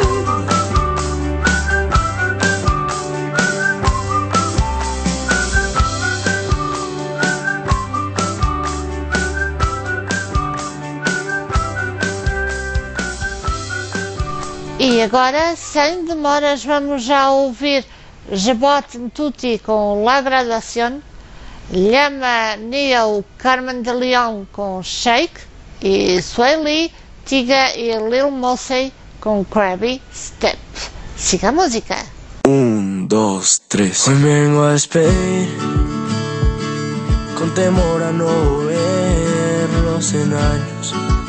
E agora, sem demoras, vamos já ouvir Jabot Tutti com La Gradación, Llama Neo Carmen de Leon com Shake e Sway Lee, Tiga e Lil Mosey com Krabby Step. Siga a música. 1, 2, 3. Hoy me vengo a despedir, con temor a no verlos en años,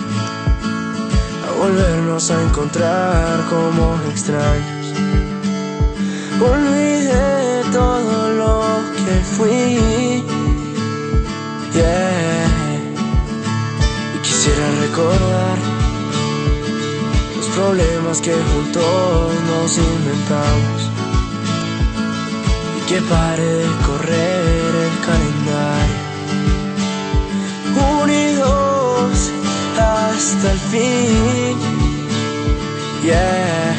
a volvernos a encontrar como extraños. Olvidé todo lo que fui, yeah. Y quisiera recordar los problemas que juntos nos inventamos, y que pare de correr el calendario, unidos hasta el fin, yeah.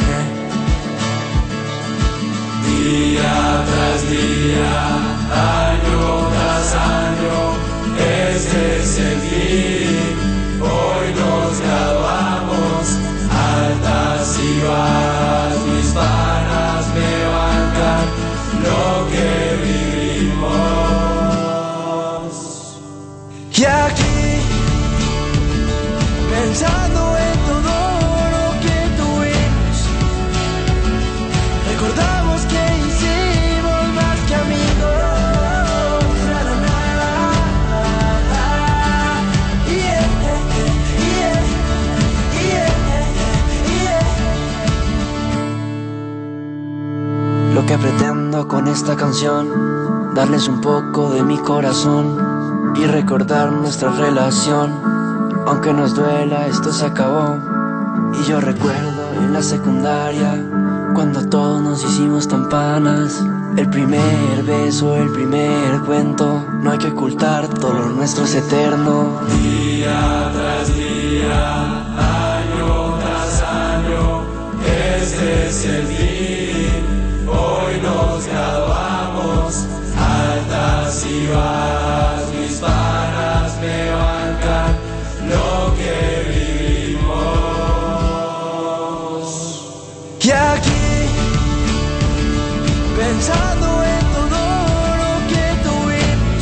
Día tras día, año tras año, este es el fin. Hoy nos graduamos, altas y bajas, mis panas me bancan lo que vivimos. Y aquí, pensando en todo lo que tuvimos, recordamos que hicimos más que amigos. Lo que pretendo con esta canción, darles un poco de mi corazón y recordar nuestra relación. Aunque nos duela, esto se acabó. Y yo recuerdo en la secundaria, cuando todos nos hicimos tan panas, el primer beso, el primer cuento. No hay que ocultar, todo lo nuestro es eterno. Día tras día, año tras año, este es el fin. Hoy nos graduamos, altas y bajas, mis panas me bancan lo que vivimos. Y aquí, pensando en todo lo que tuvimos,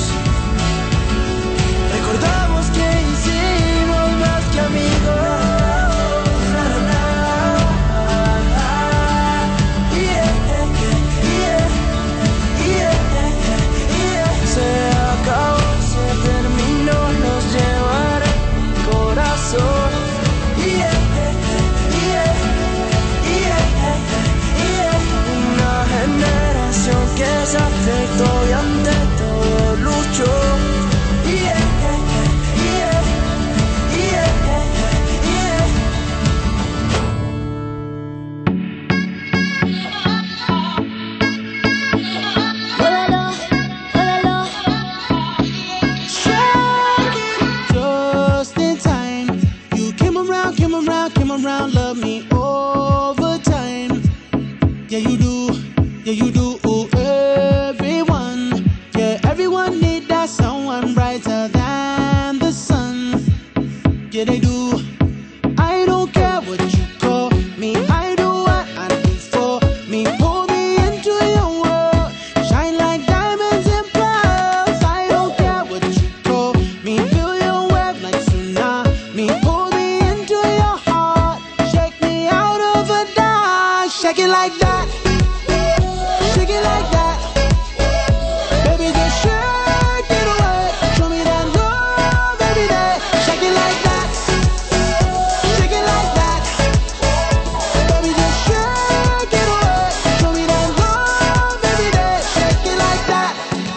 recordamos que hicimos más que amigos. Yeah, you do. Everyone, yeah, everyone need that someone brighter than the sun. Yeah, they do. I don't care what you call me. I do what I do for me. Pull me into your world. Shine like diamonds and pearls. I don't care what you call me. Feel your web like tsunami. Pull me into your heart. Shake me out of the dark. Shake it like that. Shake it like that. Baby, just shake it away. Show me that love every day. Shake it like that. Shake it like that. Baby, just shake it away. Show me that love every day. Shake it like that.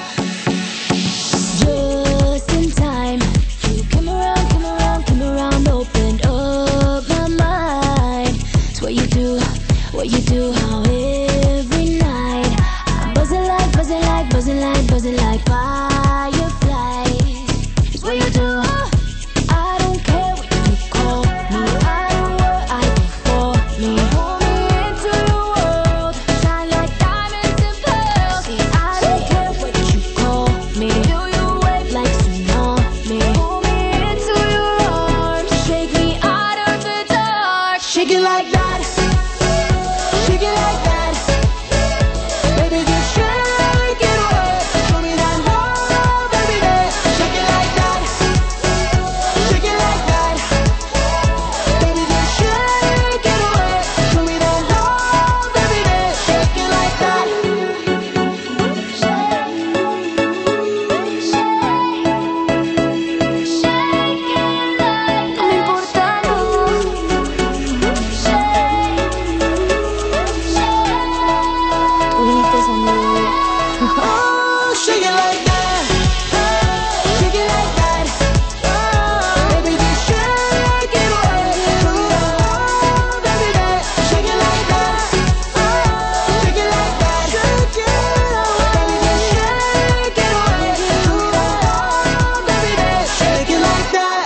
Just in time, you come around, opened up my mind. It's what you do, how every night I'm buzzing like firefly. It's what you do. I don't care what you call me. I do what I do for me. Pull me into your world. Shine like diamonds and pearls. See, I don't care what you call me. Feel your wave like tsunami. Pull me into your arms. Shake me out of the dark. Shake it like that. Shake it like that. Baby, just shake it away. Show me that love every day. Shake it like that. Shake it like that. Baby, just shake it away. Show me that love every day. Shake it like that. Oh, shake it like that. Shake it like that. Baby, just shake it away. Show me that love every day. Shake it like that. Shake it like that. Shake it away. Baby, just shake it away. Show me that love every day. Shake it like that.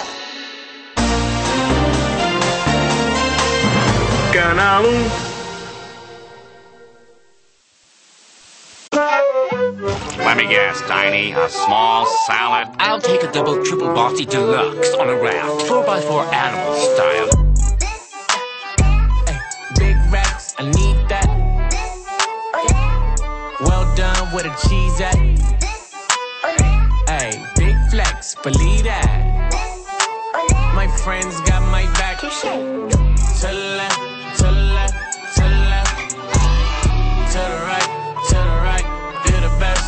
Canal 1. Let me guess, Tiny. A small salad? I'll take a double triple bossy deluxe on a round 4x4 animal style. Big racks, I need that. Well done with a cheese at. Hey, big flex, believe that. My friends got my back. To the left, to the left, to the left. To the right, you're the best.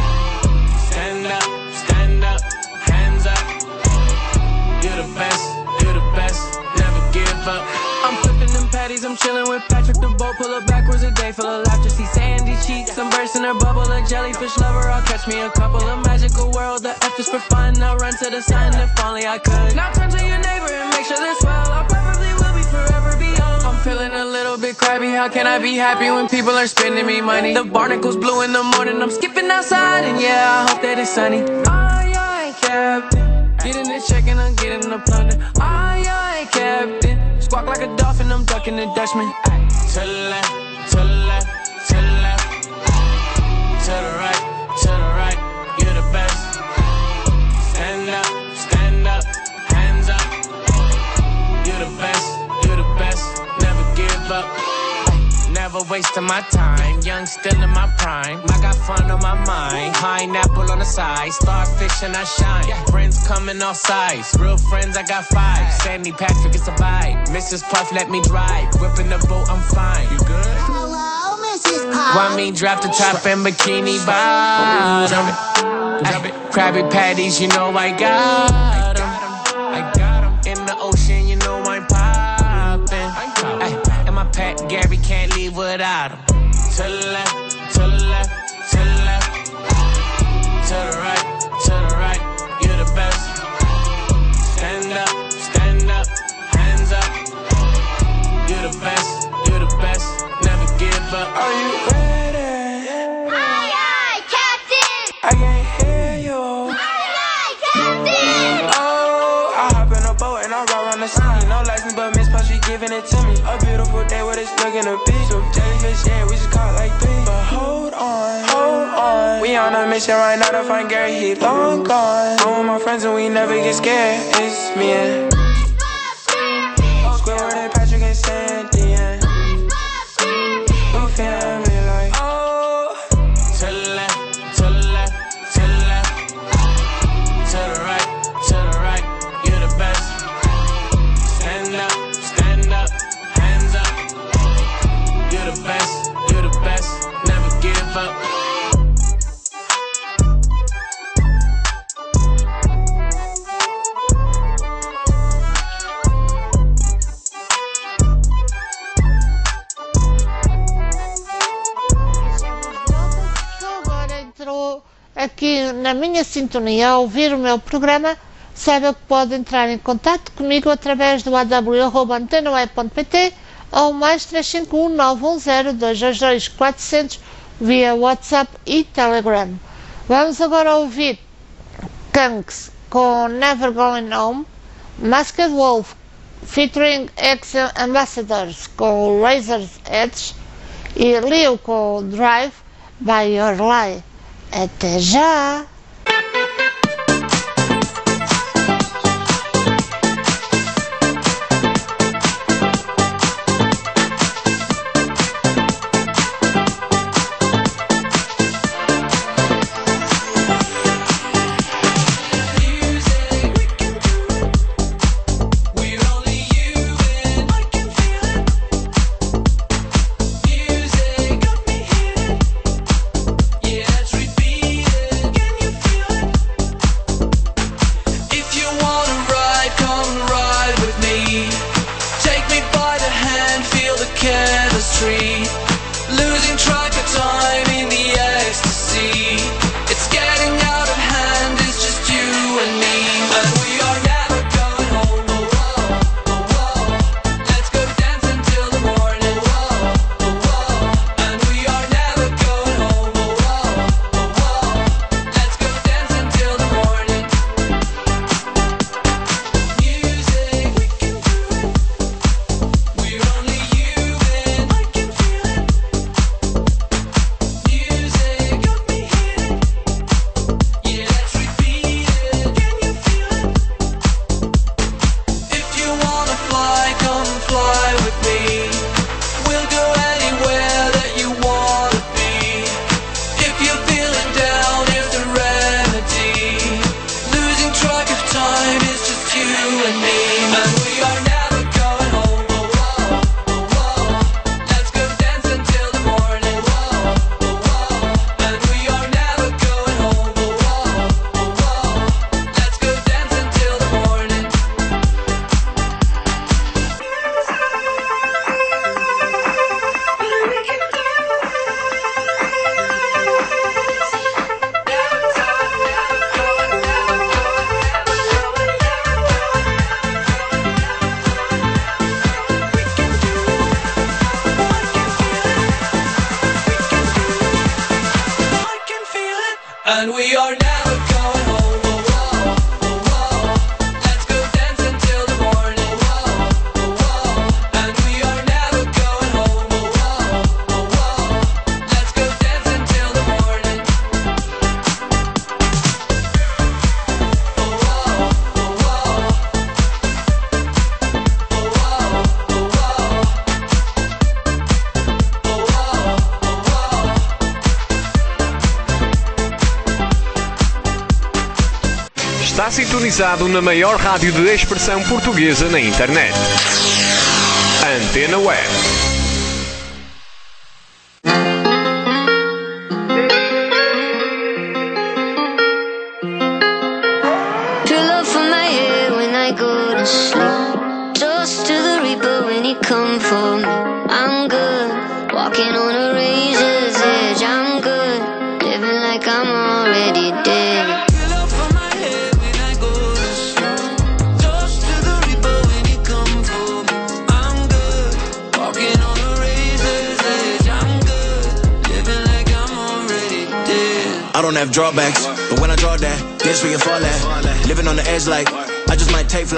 Stand up, hands up. You're the best, never give up. I'm flipping them patties, I'm chilling with Patrick the boat. Pull up backwards, a day full of laughter. See sandy cheeks, I'm bursting her bubble. A jellyfish lover, I'll catch me a couple. A magical world, the F is for fun. I'll run to the sun if only I could. Now turn to your neighbor and make sure this well. I probably will be forever beyond. I'm feeling a little bit crabby. How can I be happy when people are spending me money? The barnacles blue in the morning, I'm skipping outside. And yeah, I hope that it's sunny. I ain't captain. Getting the check and I'm getting the plunder. I ain't captain. Squawk like a dolphin, I'm ducking the Dutchman. Ay. To the left, to the left, to the left. To the right, you're the best. Stand up, hands up. You're the best, never give up. Never wasting my time, young still in my prime. I got fun on my mind, pineapple on the side. Starfish and I shine, friends coming all sides. Real friends, I got 5. Sandy Patrick, it's a vibe. Mrs. Puff, let me drive. Whipping the boat, I'm fine. You good? Hello, Mrs. Puff. Why me drop the top and bikini bottom? Drop it. Krabby Patties, you know I got 'em. In the ocean, you know I'm poppin'. And my pet Gary can't leave without him. To the left, to the left, to the left. To the right, you're the best. Stand up, hands up. You're the best, never give up. Are you ready? Aye, Captain. I can't hear you. Aye, Captain. Oh, I hop in a boat and I roll around the sun. No license, but Miss Puff, she giving it to me. A beautiful day with a slug in a beach. So jellyfish, yeah, we just caught like 3. But hold mission right now to find Gary, he long gone. I'm with my friends and we never get scared. It's me and Squidward and Patrick and Sandy and we family like oh. To the left, to the left, to the left, to the right, you're the best. Stand up, hands up. You're the best, never give up. Aqui na minha sintonia a ouvir o meu programa, saiba que pode entrar em contato comigo através do aw@antenaweb.pt ou mais 351 910 222 400 via WhatsApp e Telegram. Vamos agora ouvir Kunks com Never Going Home, Masked Wolf featuring ex-ambassadors com Razor's Edge e Leo com Drive by Your Lie. Até já! Losing track of time in the ecstasy. It's getting out of hand, it's just you and me. And we are never going home. Oh, oh, oh, oh. Let's go dance until the morning. Oh, oh, oh. And we are never going home. Oh, oh, oh, oh. Let's go dance until the morning. Music, we can do it. We're only human. I can feel it. Music got me here. Yeah, let's repeat it. Can you feel it? If you wanna fly, come fly with me. We'll go anywhere that you wanna be. If you're feeling down, here's the remedy. Losing track of time is just you and me. And we are never going home. Oh, oh, oh, oh. Let's go dance until the morning. Oh, oh, oh. And we are never going home. Oh, oh, oh, oh. Let's go dance until the morning. I can feel it. And we are never going home. Oh, oh, oh, oh. Let's go dance until the morning. Oh, oh, oh. And we are never going home. Oh, oh, oh, oh. Let's go dance until the morning. Oh, oh, oh, oh. Está sintonizado na maior rádio de expressão portuguesa na internet. Antena Web. Pillow for my head when I go to sleep. Toast to the reaper when he come for me. I'm good, walking on a razor's edge. I'm good, living like I'm already dead. Pillow for my head when I go to sleep. Toast to the reaper when he come for me. I'm good, walking on a razor's edge. I'm good, living like I'm already dead. I don't have drawbacks, but when I draw that, guess where you fall at. Living on the edge like I just might take flight.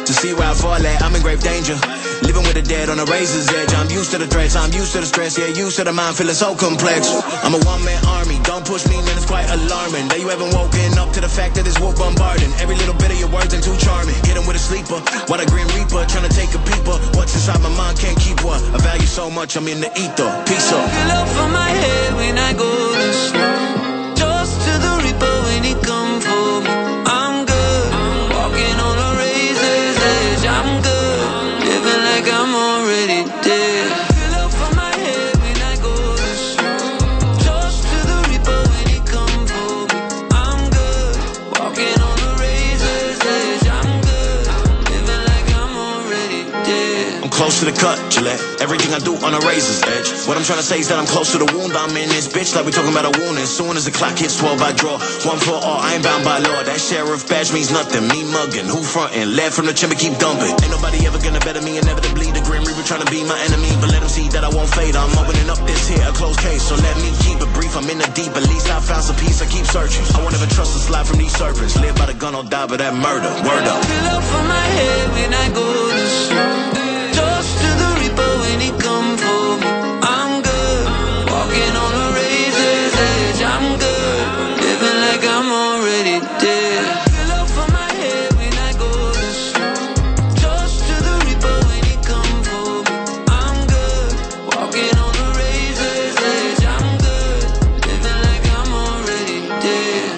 To see where I fall at, I'm in grave danger. Living with the dead on a razor's edge. I'm used to the threats, I'm used to the stress. Yeah, used to the mind feeling so complex. I'm a one-man army, don't push me, man, it's quite alarming. That you haven't woken up to the fact that this war bombarding. Every little bit of your words ain't too charming. Hit him with a sleeper, what a grim reaper. Trying to take a peeper, what's inside my mind can't keep what I value so much, I'm in the ether. Peace up. Fill up for my head when I go to sleep. Toast to the reaper when he come for me. I'm good, walking on a razor's edge. I'm good, living like I'm already dead. Fill up for my head when I go to sleep. Toast to the reaper when he come for me. I'm good, walking on a razor's edge. I'm good, living like I'm already dead. I'm close to the cut, Gillette. Everything I do on a razor's edge. What I'm trying to say is that I'm close to the wound. I'm in this bitch like we talking about a wound. As soon as the clock hits 12, I draw. One for all, I ain't bound by law. That sheriff badge means nothing. Me mugging, who frontin'? Lead from the chamber, keep dumping. Ain't nobody ever gonna better me. Inevitably, the Grim Reaper trying to be my enemy. But let him see that I won't fade. I'm opening up this here, a closed case. So let me keep it brief. I'm in the deep. At least I found some peace. I keep searching. I won't ever trust a slide from these serpents. Live by the gun or die by that murder. Word up. Fill up for my head when I go to sleep. Toast to the reaper when he come for me. I'm good, walking on a razor's edge. I'm good, living like I'm already dead. Fill up for my head when I go to sleep. Toast to the reaper when he come for me. I'm good, walking on a razor's edge. I'm good, living like I'm already dead.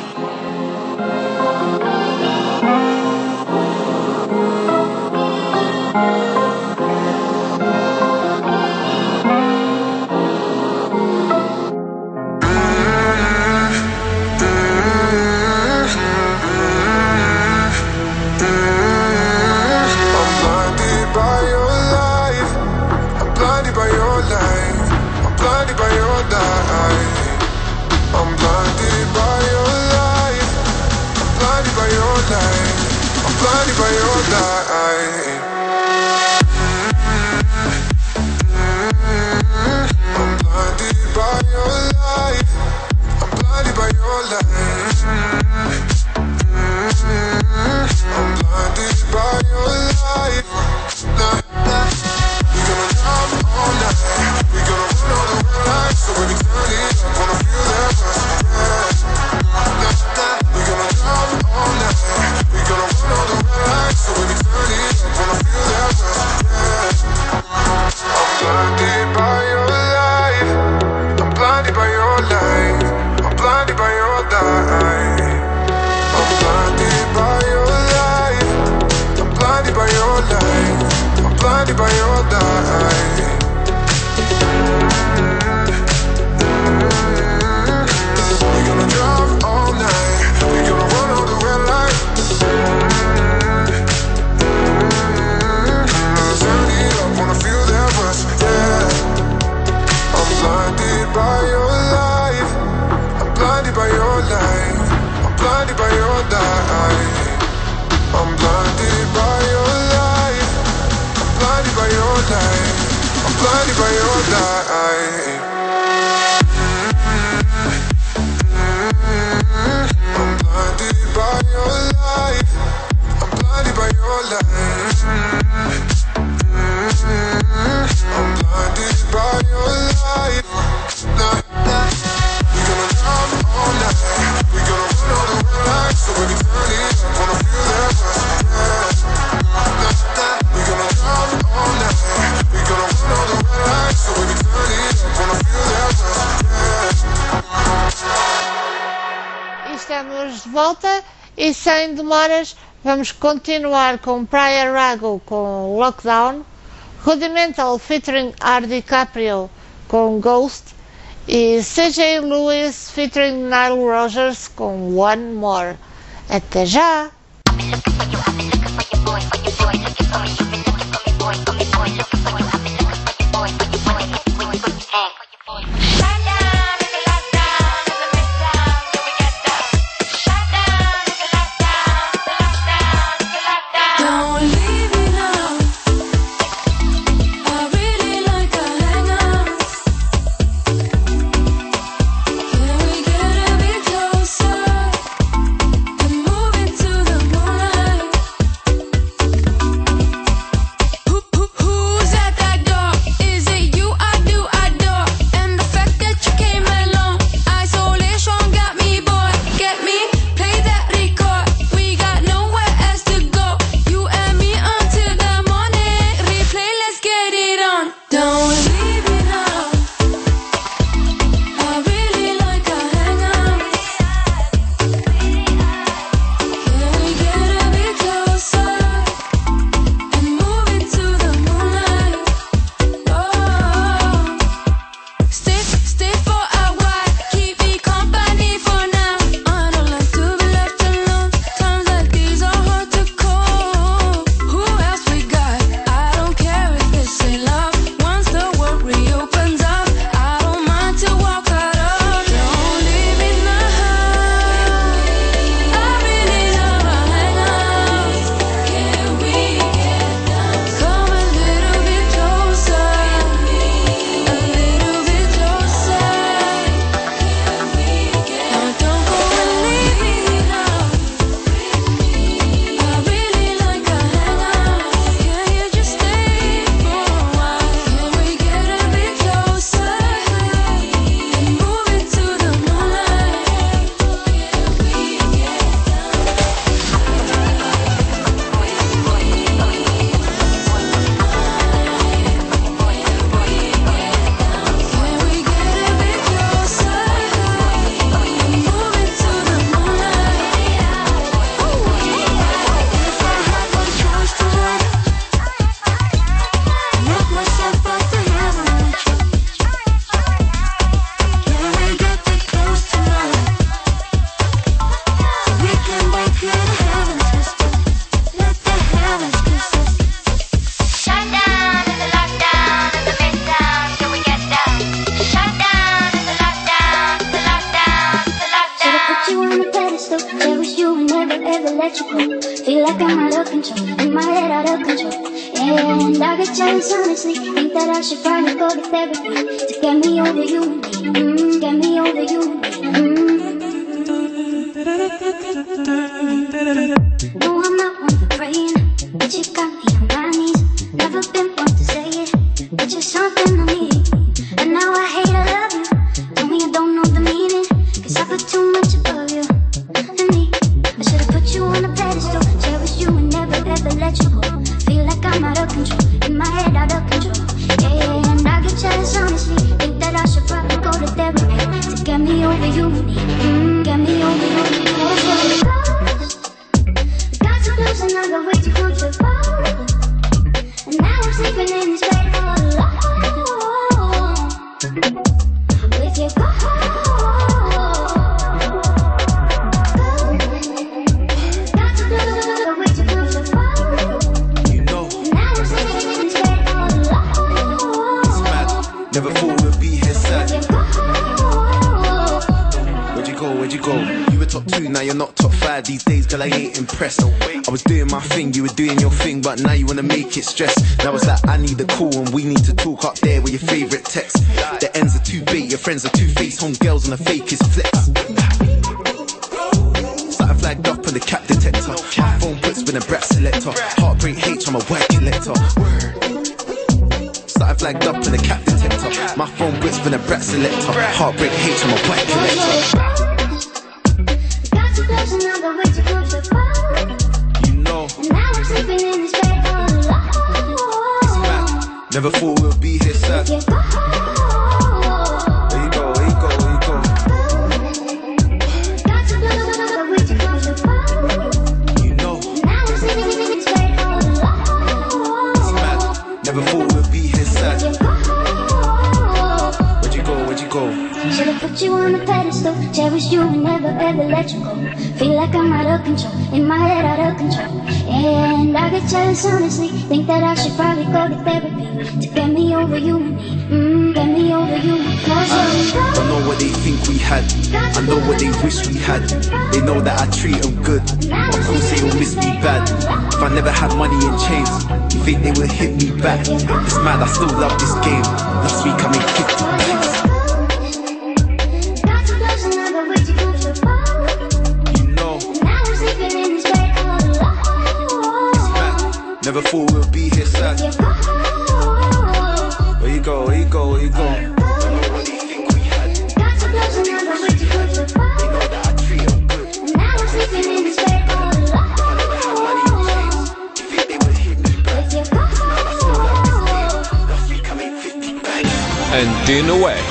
Estamos de volta e sem demoras vamos continuar com Prior Rago com Lockdown, Rudimental featuring R. DiCaprio com Ghost e CJ Lewis featuring Nile Rodgers com One More. Até já! To the pedestal, cherish you and never ever let you go. Feel like I'm out of control, in my head out of control. And I get jealous honestly, think that I should probably go to therapy to get me over you and me, get me over you and me. No, I'm not one for praying, but you got me on my knees. Never been one to say it, but you're something I need. And now I hate I love you. Tell me I don't know the meaning, cause I put too much above you and me. I should've put you on a pedestal, cherish you and never ever let you go. Feel like I'm out of control, in my head out of control. Yeah, and I get jealous honestly, think that I should probably go to therapy to get me over you and me, get me over you and me. Got too close and I got way too comfortable. And now I'm sleeping in this bed all alone. With your go. Got too close and I got way too comfortable. You know, And now I'm sleeping in this bed all alone. it's mad. Never thought we'd be here sad. With your go. Where'd you go? Where'd you go? You were top 2, now you're not top 5. These days, girl, I ain't impressed. I was doing my thing, you were doing your thing, but now you wanna make it stress. Now it's like I need a call and we need to talk up there with your favourite text. The ends are too bait, your friends are two-faced, home girls and the fakest flex. Started flagged up on the cap detector. My phone puts been a brat selector. Heartbreak H, I'm a white collector. Started flagged up on the cap detector. My phone puts been a brat selector. Heartbreak H, I'm a white collector. Got too close and I got way too comfortable. You know, And now I'm sleeping in this bed all alone. never thought we'd be here sad. With your go. Where you go? Where you go? Where you go? Got too close and I got way too comfortable. You know, And now I'm sleeping in this bed all alone. mad. Never thought we'd be here With sad. your go. Where'd you go? Where'd you go? Should've put you on a pedestal, cherish you and never ever let you go. Feel like I'm out of control, in my head out of control. And I get jealous honestly, think that I should probably go to therapy to get me over you and me, get me over you and me. Cause you're Don't know what they think we had. I know what they wish we had. They know that I treat them good. Of course they will miss me bad. If I never had money and chains, you think they would hit me back? It's mad, I still love this game. Last week I made 50 packs. got too close and I got way too comfortable. You know, And now I'm sleeping in this bed all alone. never thought we'd be here sad. With your go. Where you go? Where you go? Where you go? Don't know what they think we had. Got too close and I got way too comfortable. They know that I treat them good. And now I'm sleeping in this bed all If I never had money and chains, alone. you think they would hit me back? With your go. I still love this game. Last week I made 50 bags. Antena Web.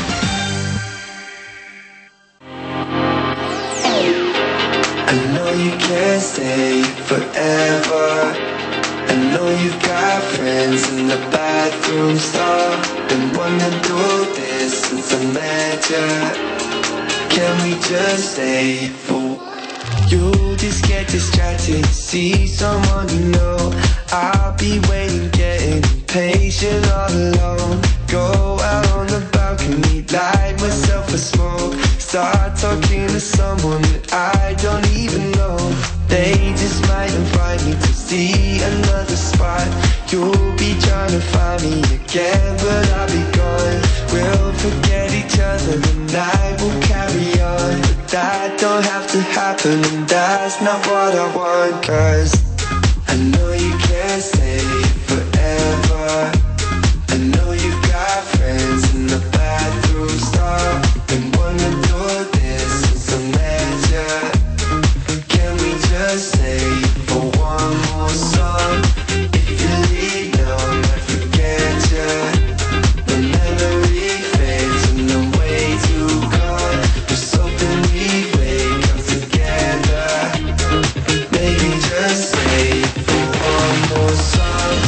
I know you can't stay forever. I know you've got friends in the bathroom stall. Been wanting to do this since I met ya. Can we just stay for you? Just get distracted, see someone you know. I'll be waiting, getting impatient all alone. Go out on the balcony, light myself a smoke. Start talking to someone that I don't even know. They just might invite me to see another spot. You'll be trying to find me again, but I'll be gone. We'll forget each other, the night will carry on. But that don't have to happen, and that's not what I want. Cause I know you can't stay forever. I know you got friends in the bathroom stall. Been wanting to do this since I met ya. Can we just stay for one more song? If you leave now, I might forget ya. The memory fades and I'm way too gone. Just hoping we wake up together. Maybe just stay for one more song.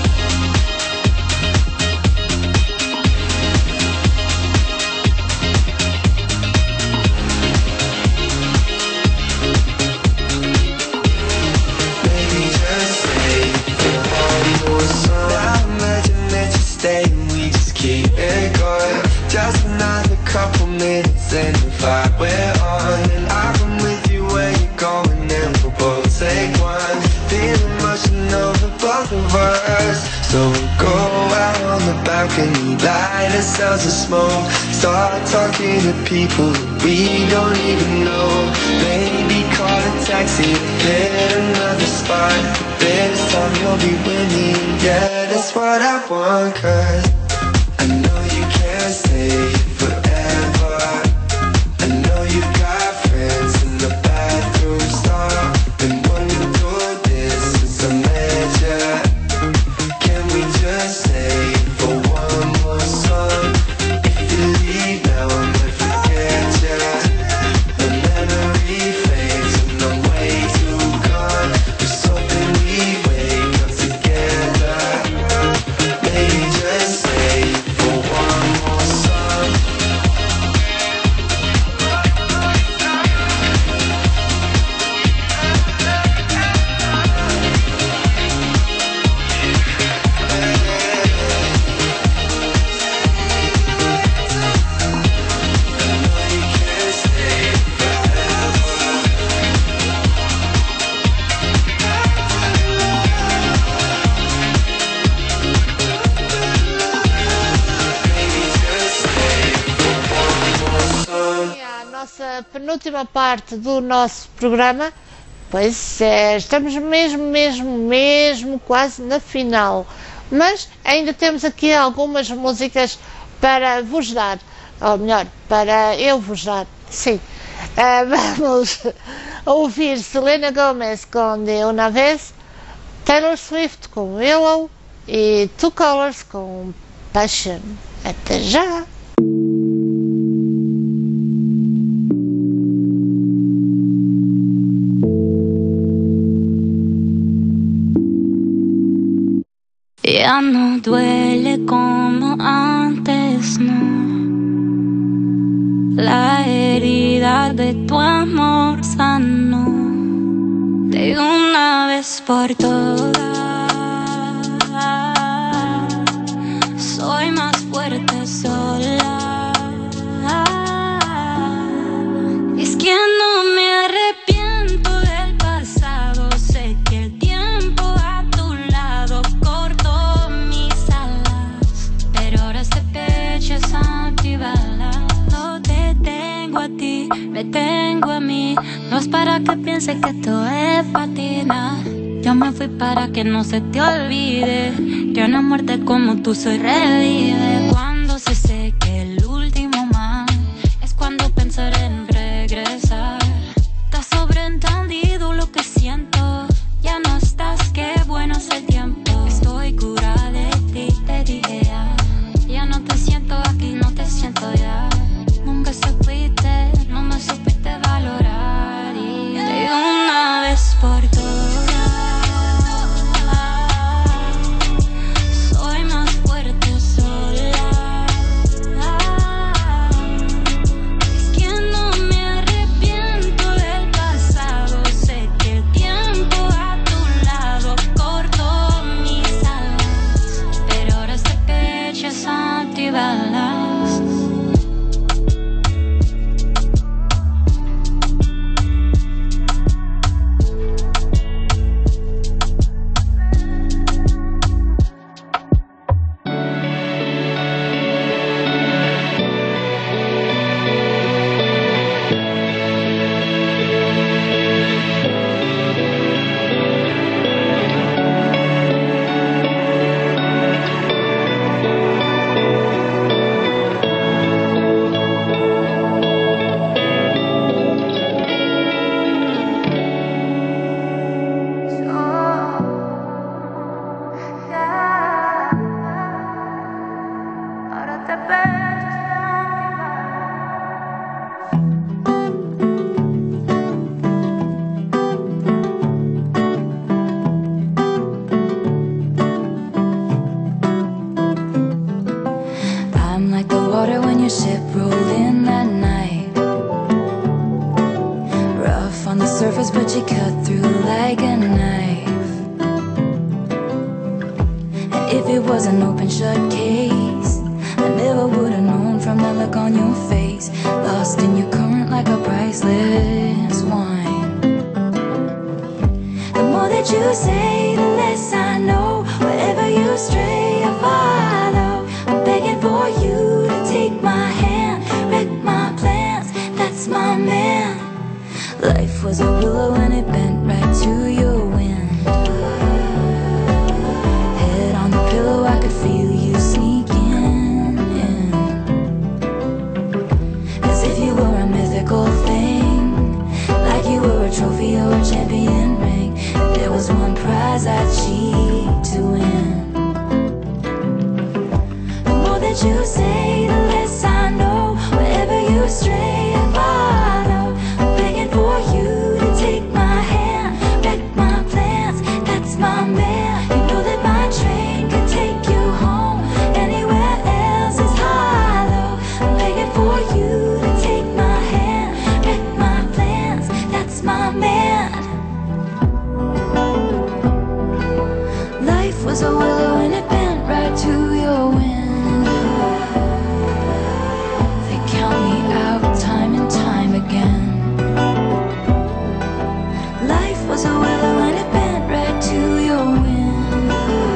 Maybe just stay for one more song. Now imagine that you stay and we just keep it going. Just another couple minutes and the vibe we're on. And I come with you So go out on the balcony, light ourselves a smoke, start talking to people we don't even know. Maybe call a taxi, hit another spot. This time you'll be with me, yeah, that's what I want. Cause I know you can't stay forever. I know you got friends in the bathroom stall. Been wanting to do this since I met ya. Can we just stay for one more song? If you leave now, I might forget ya. The memory fades and I'm way too gone. Just hoping we wake up together. Maybe just stay for one more song. A nossa penúltima parte do nosso programa, pois é, estamos mesmo quase na final, mas ainda temos aqui algumas músicas para vos dar, ou melhor, para eu vos dar, sim. Vamos ouvir Selena Gomez com De Una Vez, Taylor Swift com Willow e Two Colors com Passion. Até já! Ya no duele como antes, no. La herida de tu amor sanó de una vez por todas. Soy más fuerte sola. Es que no me arrepiento del pasado. Sé que el tiempo a tu lado cortó mis alas, pero ahora este pecho es antibalas. No te tengo a ti, me tengo a mí. No es para que pienses que esto es patina. Yo me fui para que no se te olvide que una muerte como tú soy revive. Cuando se seque el último mar, es cuando pensaré en regresar. Te has sobreentendido lo que siento. Ya no estás, qué bueno es el tiempo. Estoy curada de ti, te dije ya. Ya no te siento aquí, no te siento ya. Nunca supiste, no me supiste valorar. Y de una vez por todas soy más fuerte sola. Es que no me arrepiento del pasado. Sé que el tiempo a tu lado cortó mis alas, pero ahora este pecho es antibalas. I'm like the water when your ship rolled in that night. Rough on the surface, but you cut through like a knife. And if it was an open shut case, I never would have known from that look on your face. Lost in your current like a priceless wine. The more that you say, the less I know. Whatever you astray, I follow. I'm begging for you to take my hand, wreck my plans, that's my man. Life was a willow and it bent right to your wind. Head on the pillow, I could feel you sneaking in, as if you were a mythical thing, like you were a trophy or a champion ring. There was one prize I'd cheat to win. The more that you say, the less I know. Wherever you stray, I follow. I'm begging for you to take my hand, wreck my plans, that's my man. You know that my train could take you home, anywhere else is hollow. I'm begging for you to take my hand, wreck my plans, that's my man. Life was a willow and it bent right to your wind. They count me out time and time again. Life was a willow and it bent right to your wind.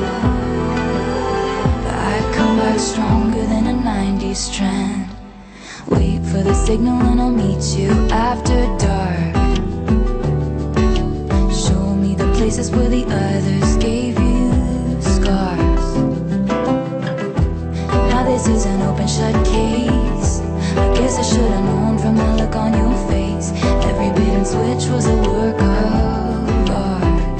But I come back stronger than a 90s trend. Wait for the signal and I'll meet you after dark. Show me the places where the others gave you scars. Now this is an open shut case. I guess I should have known from the look on your face. Every bait and switch was a work of art.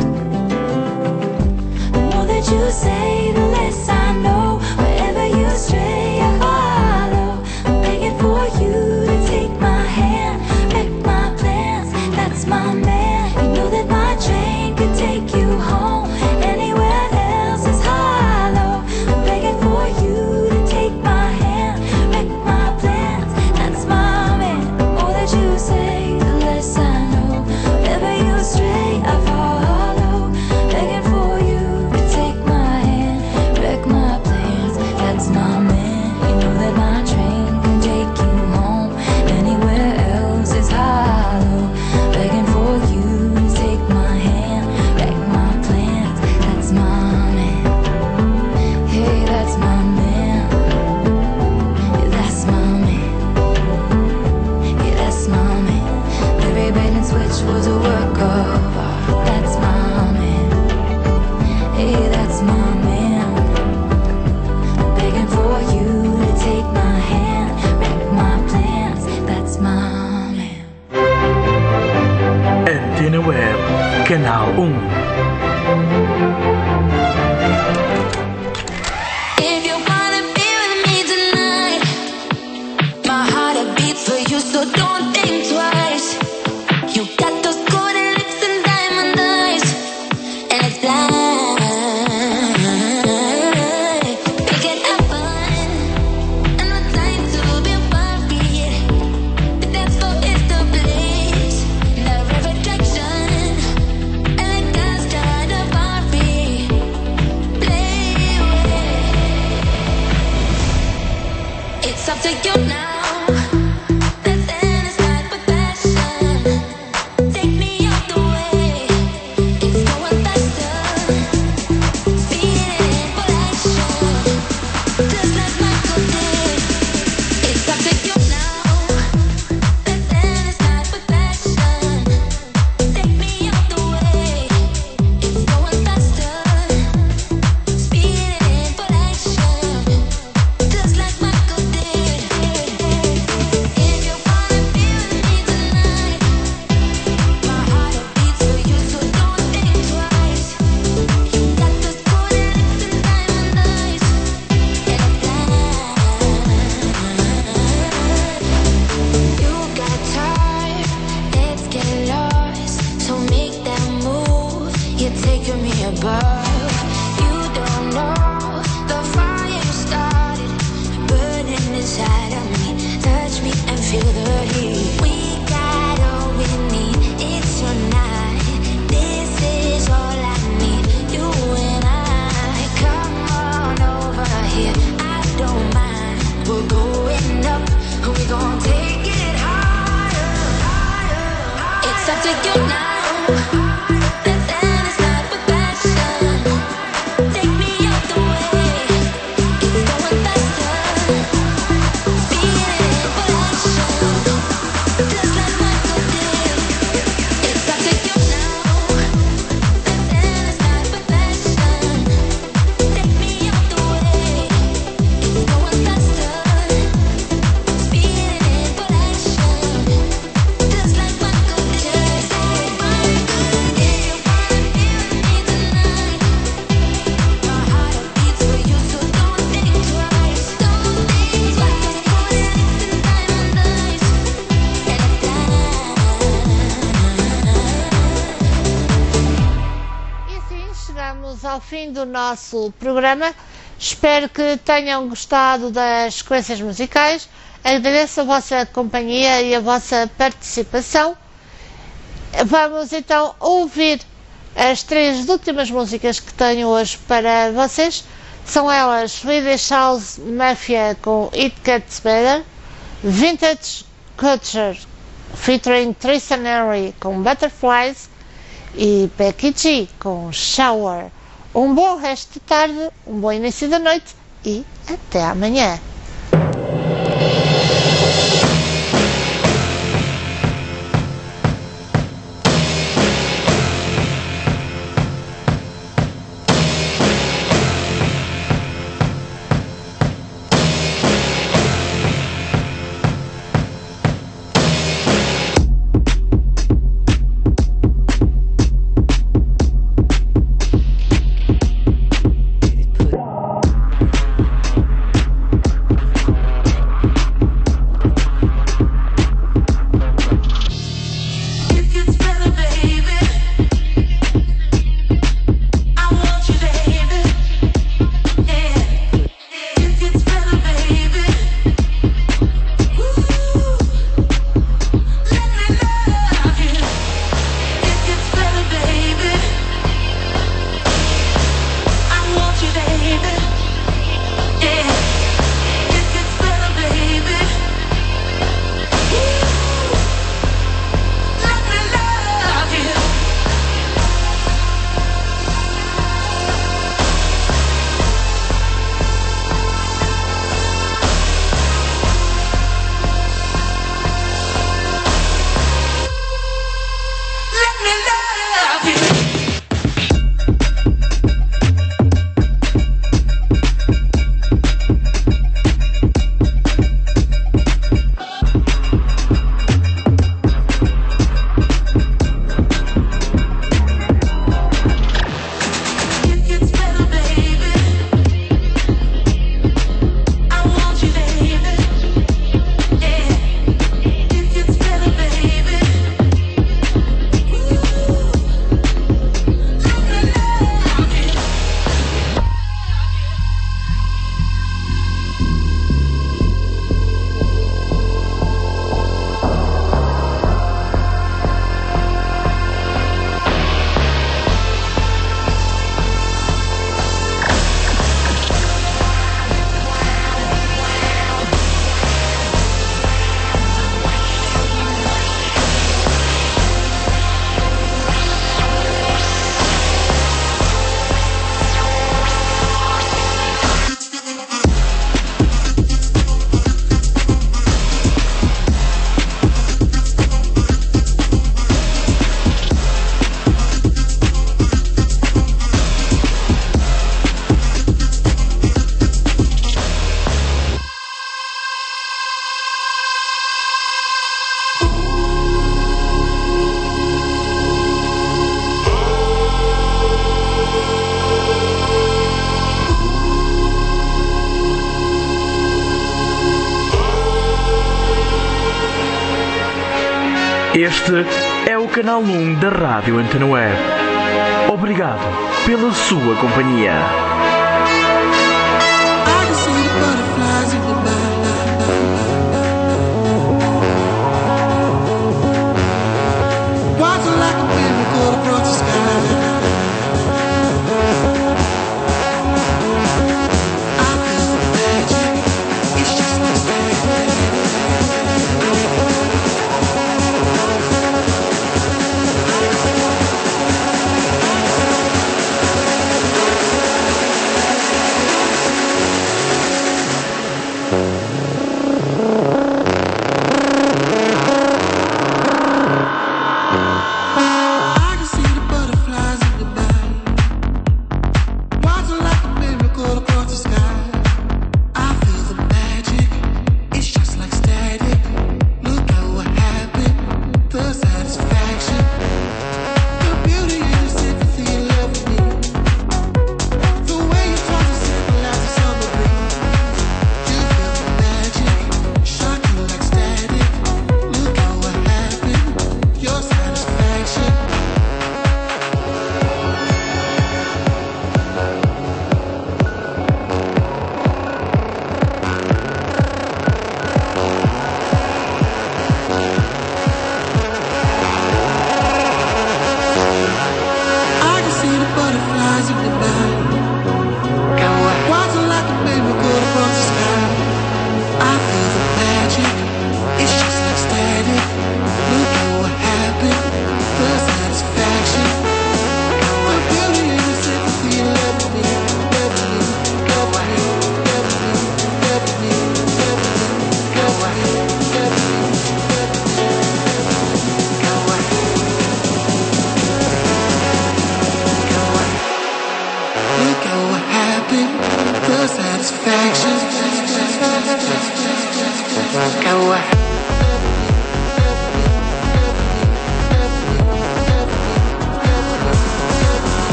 The more that you say, the less I know. Wherever you stray, I follow. I'm begging for you to take my hand, wreck my plans, that's my man. You know that my train could take you home, anywhere else is hollow. I'm begging for you to take my hand, wreck my plans, that's my man. The more that you say, the less I know. Wherever you stray, I follow. Begging for you to take my hand, wreck my plans, that's my man. You know that my train can take you home, anywhere else is hollow. Begging for you to take my hand, wreck my plans, that's my man. Hey, that's my man. Yeah, that's my man. Yeah, that's my man. Every bait and switch was a work of art. That's my man. Hey, that's my man. Begging for you to take my hand, wreck my plans, that's my man. Antena Web, Canal 1. If you wanna be with me tonight, my heart a beat for you, so don't think twice. You got those golden lips and diamond eyes, and it's blind. Pick it up on, and no time to be worried. The dance floor is the place, never rejection, and the girls try to worry. Play with. It's up to you now. Let's end this night with passion. Take me out the way. It's going faster. Speeding for action, just like Michael did. It's up to you now. Let's end this night with passion. Take me out the way. It's going faster. Speeding for action, just like Michael did. If you wanna be with me tonight, my heart beats for you, so don't think twice. You got those golden lips and diamond eyes, and it's blind. You got time, let's get lost. So make that move, you're taking me above. You don't know the fire started burning inside of me. Touch me and feel the heat. We got all we need. It's your night. This is all I need. You and I. Come on over here. I don't mind. We're going up. We're gonna take it higher, higher, higher. It's up to you now. Let's end this night with passion. Take me out the way. fim do nosso programa. Espero que tenham gostado das sequências musicais. Agradeço a vossa companhia e a vossa participação. Vamos então ouvir as 3 últimas músicas que tenho hoje para vocês. São elas Swedish House Mafia com It Gets Better, Vintage Culture featuring Tristan Henry com Butterflies e Becky G com Shower. Um bom resto de tarde, um bom início da noite e até amanhã. Este é o canal 1 da Rádio Antena Web. Obrigado pela sua companhia.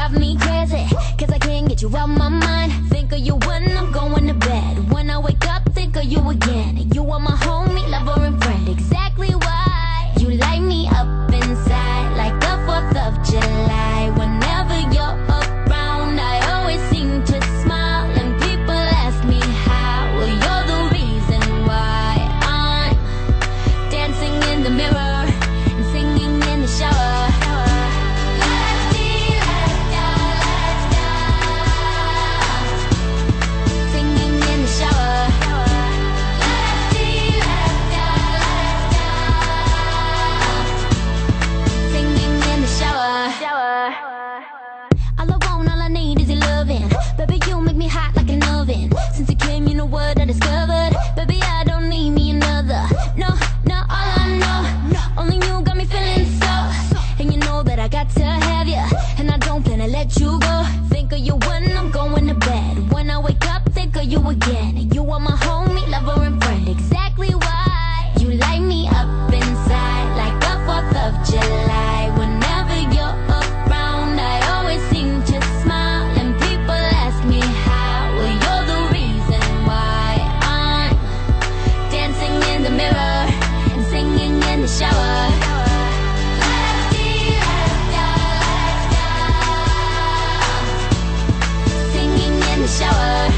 drive me crazy, cause I can't get you out my mind. Think of you when I'm going to bed. When I wake up, think of you again. You are my homie, lover, and friend. Exactly why you light me up inside like the 4th of July. Whenever you're around, I always seem to smile. And people ask me how. Well, you're the reason why I'm dancing in the mirror and singing in the shower. Baby, you make me hot like an oven. Since you came, you know what I discovered. Baby, I don't need me another. No, all I know, only you got me feeling so. And you know that I got to have you, and I don't plan to let you go. Think of you when I'm going to bed. When I wake up, think of you again. You are my homie, lover, and friend. Exactly why you light me up inside like the 4th of July. Whenever you're around, I always seem to smile. And people ask me how. Well, you're the reason why I'm dancing in the mirror and singing in the shower. Singing in the shower.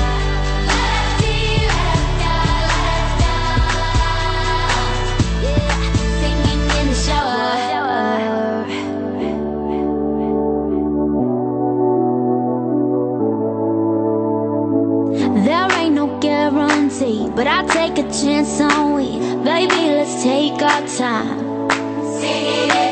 Yeah, singing in the shower. There ain't no guarantee, but I take a chance on we. Baby, let's take our time. Singing